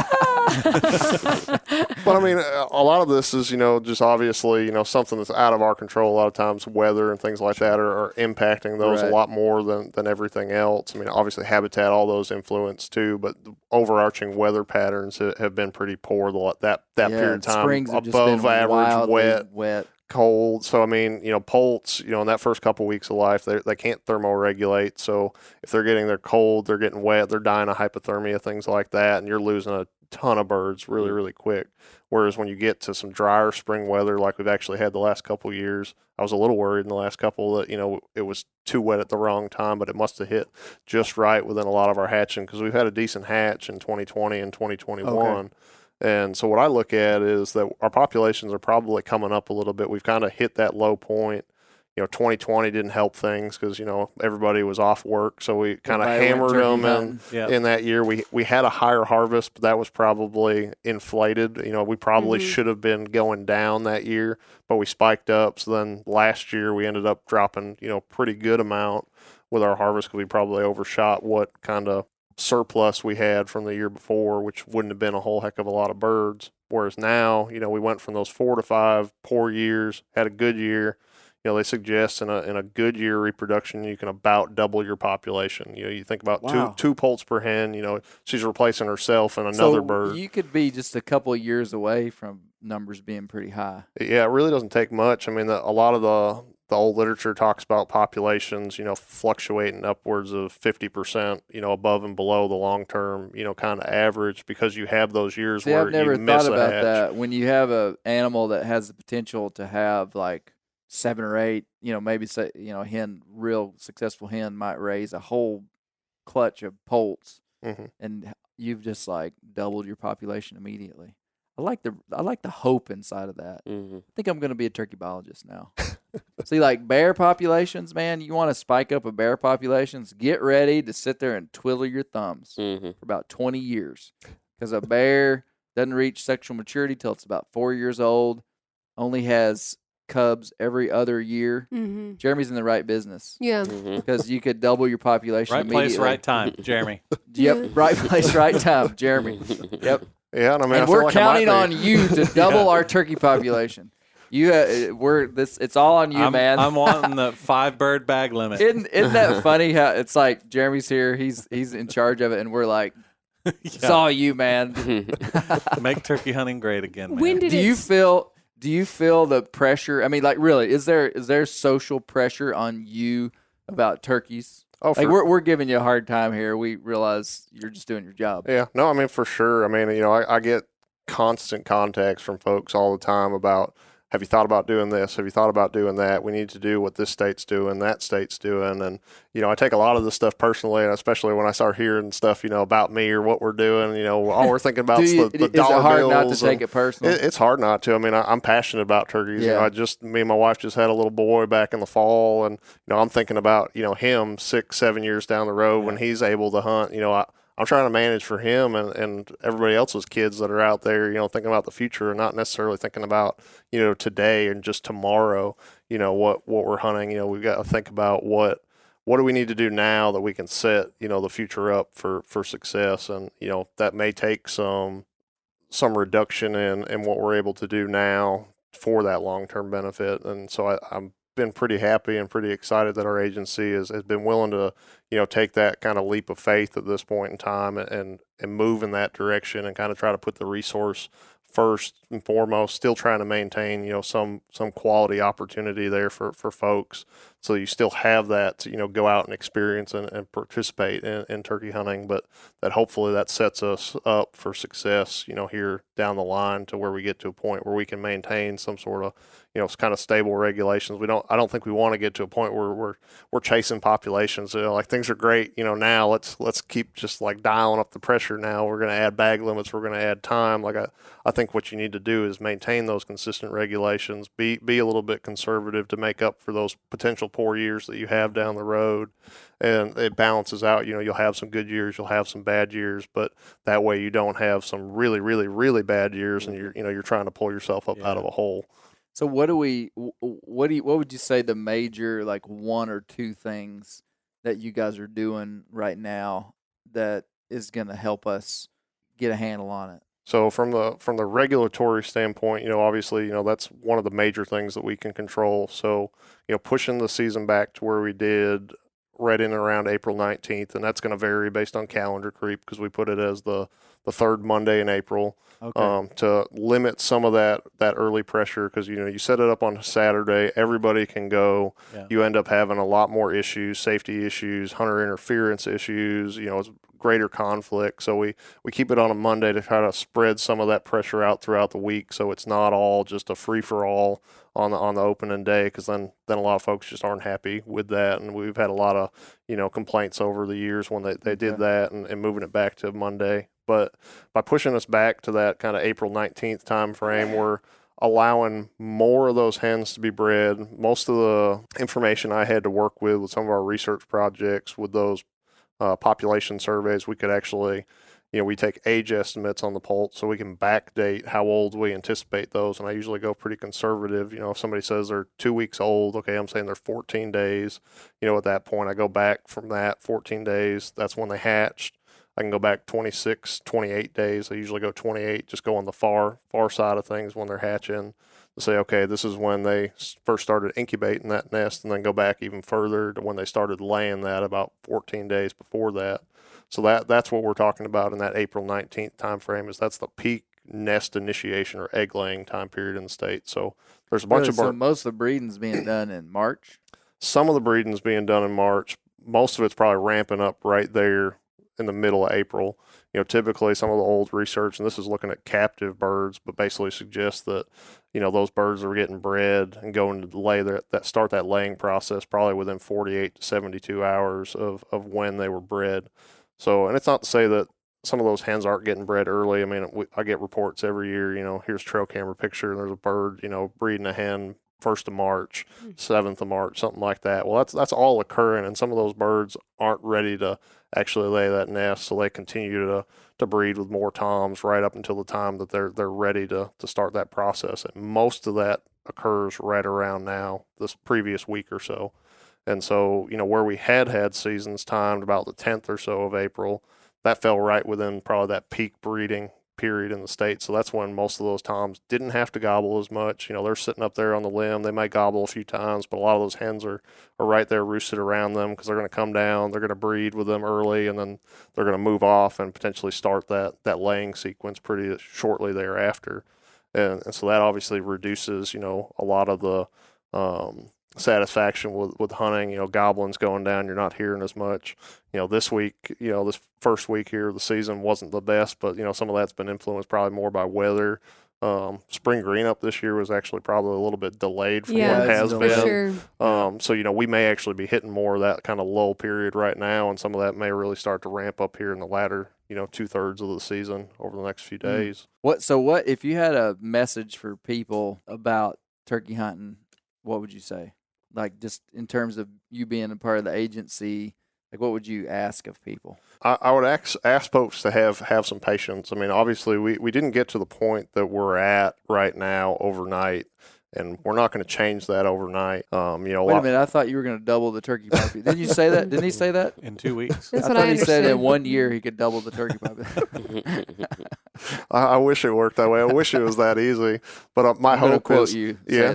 But I mean, a lot of this is, just obviously, something that's out of our control. A lot of times, weather and things like that are impacting those Right. a lot more than everything else. I mean, obviously, habitat, all those influence too, but the overarching weather patterns have been pretty poor that period of time. Springs have just Above been average, wildly wet, cold. So I mean, poults, in that first couple weeks of life, they can't thermoregulate. So if they're getting their cold, they're getting wet, they're dying of hypothermia, things like that, and you're losing a ton of birds really, really quick. Whereas when you get to some drier spring weather like we've actually had the last couple of years, I was a little worried in the last couple that, it was too wet at the wrong time, but it must have hit just right within a lot of our hatching because we've had a decent hatch in 2020 and 2021. Okay. And so what I look at is that our populations are probably coming up a little bit. We've kind of hit that low point. 2020 didn't help things because, everybody was off work. So we kind of Everybody went hammered turkey them hunting. Yeah. in that year. We had a higher harvest, but that was probably inflated. We probably should have been going down that year, but we spiked up. So then last year we ended up dropping, pretty good amount with our harvest because we probably overshot what kind of surplus we had from the year before, which wouldn't have been a whole heck of a lot of birds. Whereas now, we went from those 4 to 5 poor years, had a good year. They suggest in a good year reproduction, you can about double your population. You think about Wow. two poults per hen. She's replacing herself and another So bird. you could be just a couple of years away from numbers being pretty high. Yeah, it really doesn't take much. I mean, a lot of the old literature talks about populations, fluctuating upwards of 50%, above and below the long term, kind of average because you have those years See, where I've never you miss thought a about hatch. that. When you have an animal that has the potential to have like 7 or 8, maybe say, a hen, real successful hen might raise a whole clutch of poults, Mhm. and you've just like doubled your population immediately. I like the hope inside of that. Mhm. I think I'm going to be a turkey biologist now. See, like bear populations, man, you want to spike up a bear populations, get ready to sit there and twiddle your thumbs Mhm. for about 20 years. Because a bear doesn't reach sexual maturity till it's about 4 years old, only has cubs every other year. Mm-hmm. Jeremy's in the right business Yeah. Mhm. because you could double your population Right place, immediately. right time, Jeremy. Yep, right place, right time, Jeremy. Yep. Yeah, and I mean, I And feel we're like I might counting on be. you to double our turkey population. It's all on you, man. I'm wanting the 5 bird bag limit. Isn't that funny how it's like Jeremy's here, he's in charge of it, and we're like, it's all you, man. Make turkey hunting great again, man. When did Do it? you feel the pressure? I mean, like, really, is there social pressure on you about turkeys? Oh, Like, for- we're giving you a hard time here. We realize you're just doing your job. Yeah, no, I mean, for sure. I mean, I get constant contacts from folks all the time about, have you thought about doing this? Have you thought about doing that? We need to do what this state's doing, that state's doing. And, I take a lot of this stuff personally, and especially when I start hearing stuff, about me or what we're doing, all we're thinking about is the Is it dollar hard bills. not to take and it personal? it's hard not to. I mean, I'm passionate about turkeys. Yeah. Me and my wife just had a little boy back in the fall, and, I'm thinking about, him 6-7 years down the road when he's able to hunt. I'm trying to manage for him and everybody else's kids that are out there, thinking about the future and not necessarily thinking about, today and just tomorrow, what we're hunting. We've got to think about what do we need to do now that we can set, the future up for success. And, that may take some reduction in what we're able to do now for that long-term benefit. And so I'm been pretty happy and pretty excited that our agency has been willing to, take that kind of leap of faith at this point in time and move in that direction and kind of try to put the resource first and foremost, still trying to maintain, some quality opportunity there for folks. So you still have that to, go out and experience and participate in turkey hunting, but that hopefully that sets us up for success, here down the line to where we get to a point where we can maintain some sort of, kind of stable regulations. I don't think we want to get to a point where we're chasing populations. Like things are great, now let's keep just like dialing up the pressure now. We're going to add bag limits. We're going to add time. Like I think what you need to do is maintain those consistent regulations, be a little bit conservative to make up for those potential poor years that you have down the road. And it balances out, you'll have some good years, you'll have some bad years, but that way you don't have some really, really, really bad years and you're trying to pull yourself up out of a hole. So what would you say the major, like, one or two things that you guys are doing right now that is going to help us get a handle on it? So from the regulatory standpoint, obviously, that's one of the major things that we can control. So, pushing the season back to where we did right in and around April 19th, and that's going to vary based on calendar creep because we put it as the third Monday in April. Okay. To limit some of that early pressure because, you set it up on a Saturday, everybody can go. Yeah. You end up having a lot more issues, safety issues, hunter interference issues, it's greater conflict. So we keep it on a Monday to try to spread some of that pressure out throughout the week so it's not all just a free-for-all on the opening day because then a lot of folks just aren't happy with that. And we've had a lot of, complaints over the years when they did that and moving it back to Monday. But by pushing us back to that kind of April 19th time frame, we're allowing more of those hens to be bred. Most of the information I had to work with some of our research projects with those population surveys, we could actually, we take age estimates on the poult so we can backdate how old we anticipate those. And I usually go pretty conservative. If somebody says they're 2 weeks old, okay, I'm saying they're 14 days. At that point, I go back from that 14 days. That's when they hatched. I can go back 26, 28 days. I usually go 28, just go on the far side of things when they're hatching to say, okay, this is when they first started incubating that nest, and then go back even further to when they started laying that about 14 days before that. So that's what we're talking about in that April 19th time frame that's the peak nest initiation or egg laying time period in the state. So there's a bunch of So most of the breeding's being done in March? Some of the breeding's being done in March. Most of it's probably ramping up right there in the middle of April. Typically some of the old research, and this is looking at captive birds, but basically suggests that, those birds are getting bred and going to lay start that laying process probably within 48 to 72 hours of when they were bred. So, and it's not to say that some of those hens aren't getting bred early. I mean, I get reports every year, here's trail camera picture, and there's a bird, breeding a hen 1st of March, 7th of March, something like that. Well, that's all occurring, and some of those birds aren't ready to actually lay that nest, so they continue to breed with more toms right up until the time that they're ready to start that process. And most of that occurs right around now, this previous week or so. And so, where we had seasons timed about the 10th or so of April, that fell right within probably that peak breeding period in the state. So that's when most of those toms didn't have to gobble as much. They're sitting up there on the limb. They may gobble a few times, but a lot of those hens are right there roosted around them because they're going to come down. They're going to breed with them early, and then they're going to move off and potentially start that laying sequence pretty shortly thereafter. And so that obviously reduces, a lot of the satisfaction with hunting. Goblins going down, you're not hearing as much. This week, this first week here of the season wasn't the best, but some of that's been influenced probably more by weather. Spring green up this year was actually probably a little bit delayed from what it has been. Sure. So we may actually be hitting more of that kind of lull period right now, and some of that may really start to ramp up here in the latter 2/3 of the season over the next few days. What if you had a message for people about turkey hunting, what would you say? Like, just in terms of you being a part of the agency, like, what would you ask of people? I would ask folks to have some patience. I mean, obviously, we didn't get to the point that we're at right now overnight, and we're not going to change that overnight. Wait a minute, I thought you were going to double the turkey population. Didn't you say that? Didn't he say that? In 2 weeks. That's I what thought I he said in understood. 1 year he could double the turkey population. I wish it worked that way. I wish it was that easy. But my hope quote is, you yeah. saying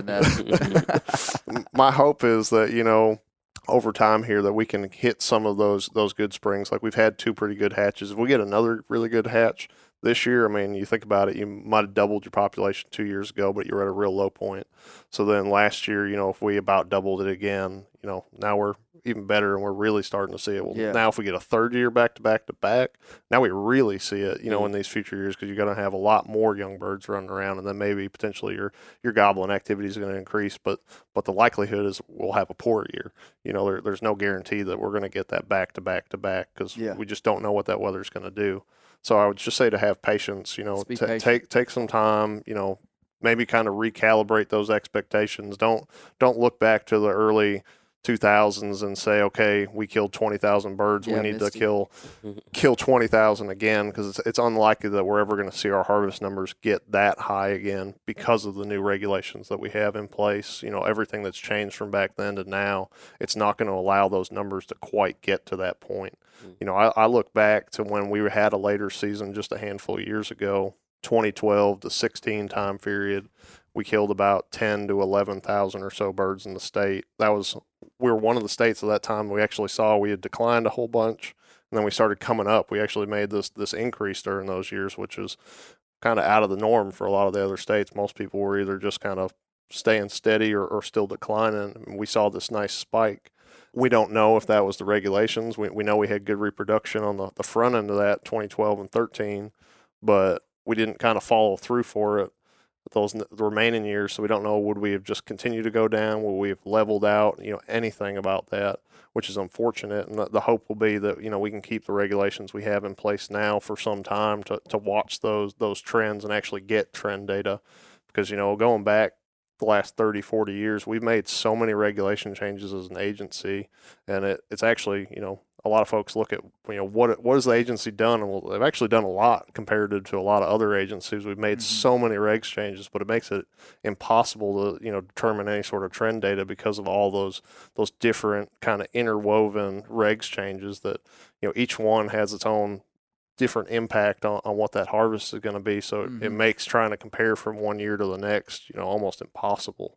that. My hope is that, you know, over time here that we can hit some of those good springs. Like we've had 2 pretty good hatches. If we get another really good hatch this year, I mean, you think about it, you might have doubled your population 2 years ago, but you're at a real low point. So then last year, you know, if we about doubled it again, you know, now we're even better and we're really starting to see it. Well, now if we get a 3rd year back to back, now we really see it, you know, in these future years, because you're going to have a lot more young birds running around, and then maybe potentially your gobbling activity is going to increase, but the likelihood is we'll have a poor year. You know, there's no guarantee that we're going to get that back to back because we just don't know what that weather's going to do. So I would just say to have patience, you know, take some time, you know, maybe kind of recalibrate those expectations. Don't look back to the early 2000s and say, okay, we killed 20,000 birds. We need to kill 20,000 again, because it's unlikely that we're ever going to see our harvest numbers get that high again because of the new regulations that we have in place. You know, everything that's changed from back then to now, it's not going to allow those numbers to quite get to that point. You know, I look back to when we had a later season just a handful of years ago, 2012 to 16 time period. We killed about 10 to 11,000 or so birds in the state. We were one of the states at that time we actually saw we had declined a whole bunch, and then we started coming up. We actually made this increase during those years, which is kind of out of the norm for a lot of the other states. Most people were either just kind of staying steady or still declining. And we saw this nice spike. We don't know if that was the regulations. We know we had good reproduction on the front end of that, 2012 and 13, but we didn't kind of follow through for it the remaining years. So we don't know, would we have just continued to go down? Would we have leveled out? You know, anything about that, which is unfortunate. And the hope will be that, you know, we can keep the regulations we have in place now for some time to watch those trends and actually get trend data. Because, you know, going back the last 30, 40 years, we've made so many regulation changes as an agency, and it's actually, you know, a lot of folks look at, you know, what has the agency done, and they've actually done a lot compared to a lot of other agencies. We've made so many regs changes, but it makes it impossible to, you know, determine any sort of trend data because of all those different kind of interwoven regs changes that, you know, each one has its own different impact on what that harvest is going to be. So it makes trying to compare from one year to the next, you know, almost impossible.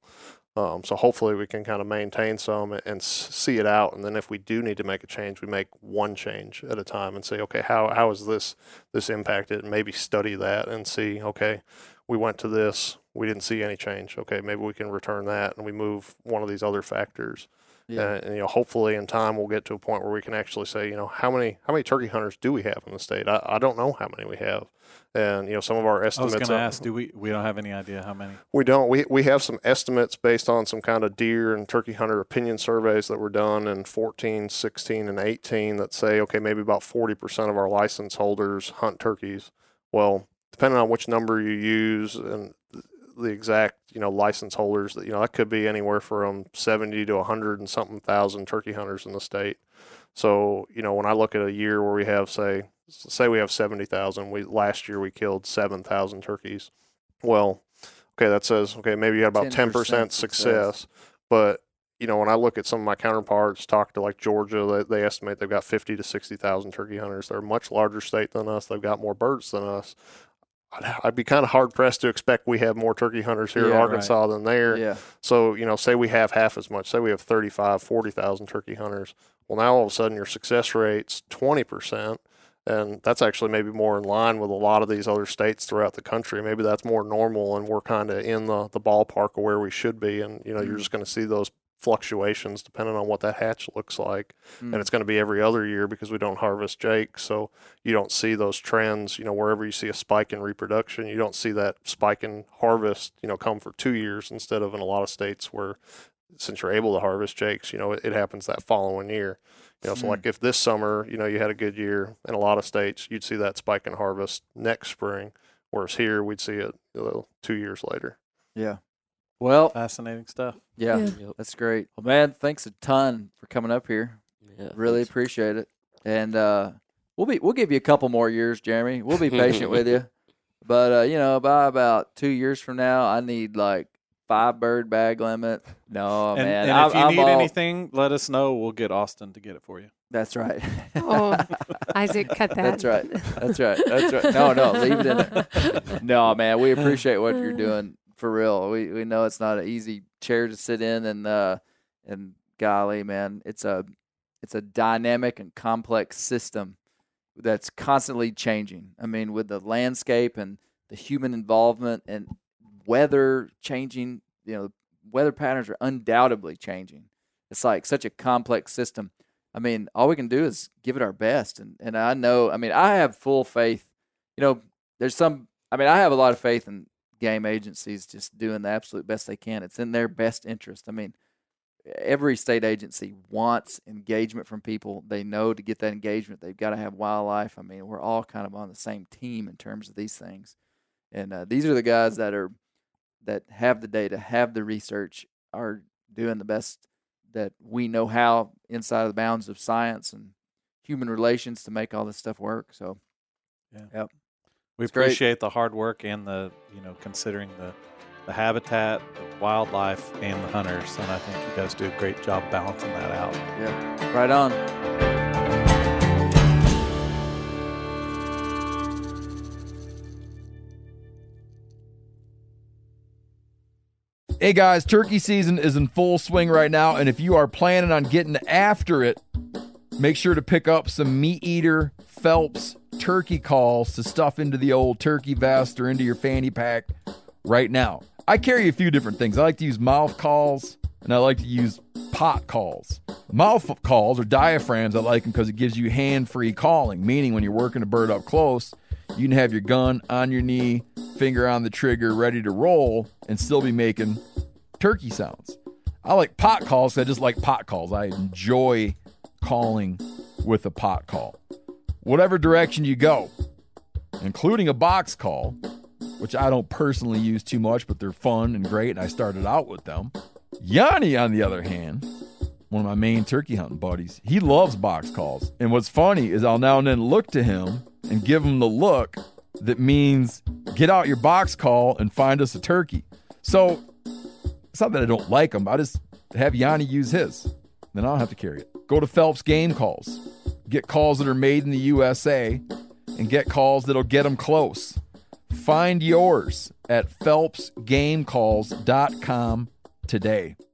So hopefully we can kind of maintain some and see it out. And then if we do need to make a change, we make one change at a time and say, okay, how is this impacted? And maybe study that and see, okay, we went to this, we didn't see any change. Okay, maybe we can return that and we move one of these other factors. Yeah. And, you know, hopefully in time we'll get to a point where we can actually say, you know, how many turkey hunters do we have in the state? I don't know how many we have. And, you know, some of our estimates. I was going to ask, we don't have any idea how many? We don't. We have some estimates based on some kind of deer and turkey hunter opinion surveys that were done in 14, 16, and 18 that say, okay, maybe about 40% of our license holders hunt turkeys. Well, depending on which number you use and the exact, you know, license holders, that, you know, that could be anywhere from 70 to 100 and something thousand turkey hunters in the state. So, you know, when I look at a year where we have, say we have 70,000, last year we killed 7,000 turkeys. Well, okay, that says, okay, maybe you had about 10% success. But, you know, when I look at some of my counterparts, talk to like Georgia, they estimate they've got 50 to 60,000 turkey hunters. They're a much larger state than us. They've got more birds than us. I'd be kind of hard-pressed to expect we have more turkey hunters here in Arkansas than there. Yeah. So, you know, say we have half as much. Say we have 35, 40,000 turkey hunters. Well, now all of a sudden your success rate's 20%, and that's actually maybe more in line with a lot of these other states throughout the country. Maybe that's more normal, and we're kind of in the ballpark of where we should be. And, you know, you're just going to see those fluctuations depending on what that hatch looks like. And it's going to be every other year because we don't harvest jakes, so you don't see those trends. You know, wherever you see a spike in reproduction, you don't see that spike in harvest, you know, come for 2 years instead of in a lot of states where, since you're able to harvest jakes, you know, it happens that following year. You know, so like if this summer, you know, you had a good year in a lot of states, you'd see that spike in harvest next spring, whereas here we'd see it 2 years later. Yeah. Well, fascinating stuff. Yeah, that's great. Well, man, thanks a ton for coming up here. Yeah, really appreciate it. And we'll give you a couple more years, Jeremy. We'll be patient with you. But you know, by about 2 years from now, I need like 5 bird bag limit. No, man. And if you need anything, let us know. We'll get Austin to get it for you. That's right. Oh, Isaac, cut that. That's right. That's right. No, leave it in there. No, man, we appreciate what you're doing for real. We know it's not an easy chair to sit in, and golly, man, it's a dynamic and complex system that's constantly changing. I mean, with the landscape and the human involvement and weather changing, weather patterns are undoubtedly changing. It's like such a complex system. I mean, all we can do is give it our best. And I know, I have full faith. I have a lot of faith in game agencies just doing the absolute best they can. It's in their best interest. I mean, every state agency wants engagement from people. They know to get that engagement, they've got to have wildlife. I mean, we're all kind of on the same team in terms of these things. And these are the guys that have the data, have the research, are doing the best that we know how inside of the bounds of science and human relations to make all this stuff work. So, yeah. We appreciate the hard work and the, considering the habitat, the wildlife, and the hunters. And I think you guys do a great job balancing that out. Yeah, right on. Hey guys, turkey season is in full swing right now, and if you are planning on getting after it, make sure to pick up some Meat Eater Phelps turkey calls to stuff into the old turkey vest or into your fanny pack right now. I carry a few different things. I like to use mouth calls, and I like to use pot calls. Mouth calls or diaphragms, I like them because it gives you hand-free calling, meaning when you're working a bird up close, you can have your gun on your knee, finger on the trigger, ready to roll, and still be making turkey sounds. I like pot calls. I just like pot calls. I enjoy calling with a pot call. Whatever direction you go, including a box call, which I don't personally use too much, but they're fun and great, and I started out with them. Yanni, on the other hand, one of my main turkey hunting buddies, he loves box calls. And what's funny is I'll now and then look to him and give him the look that means get out your box call and find us a turkey. So it's not that I don't like them. I just have Yanni use his. Then I don't have to carry it. Go to Phelps Game Calls. Get calls that are made in the USA and get calls that'll get them close. Find yours at phelpsgamecalls.com today.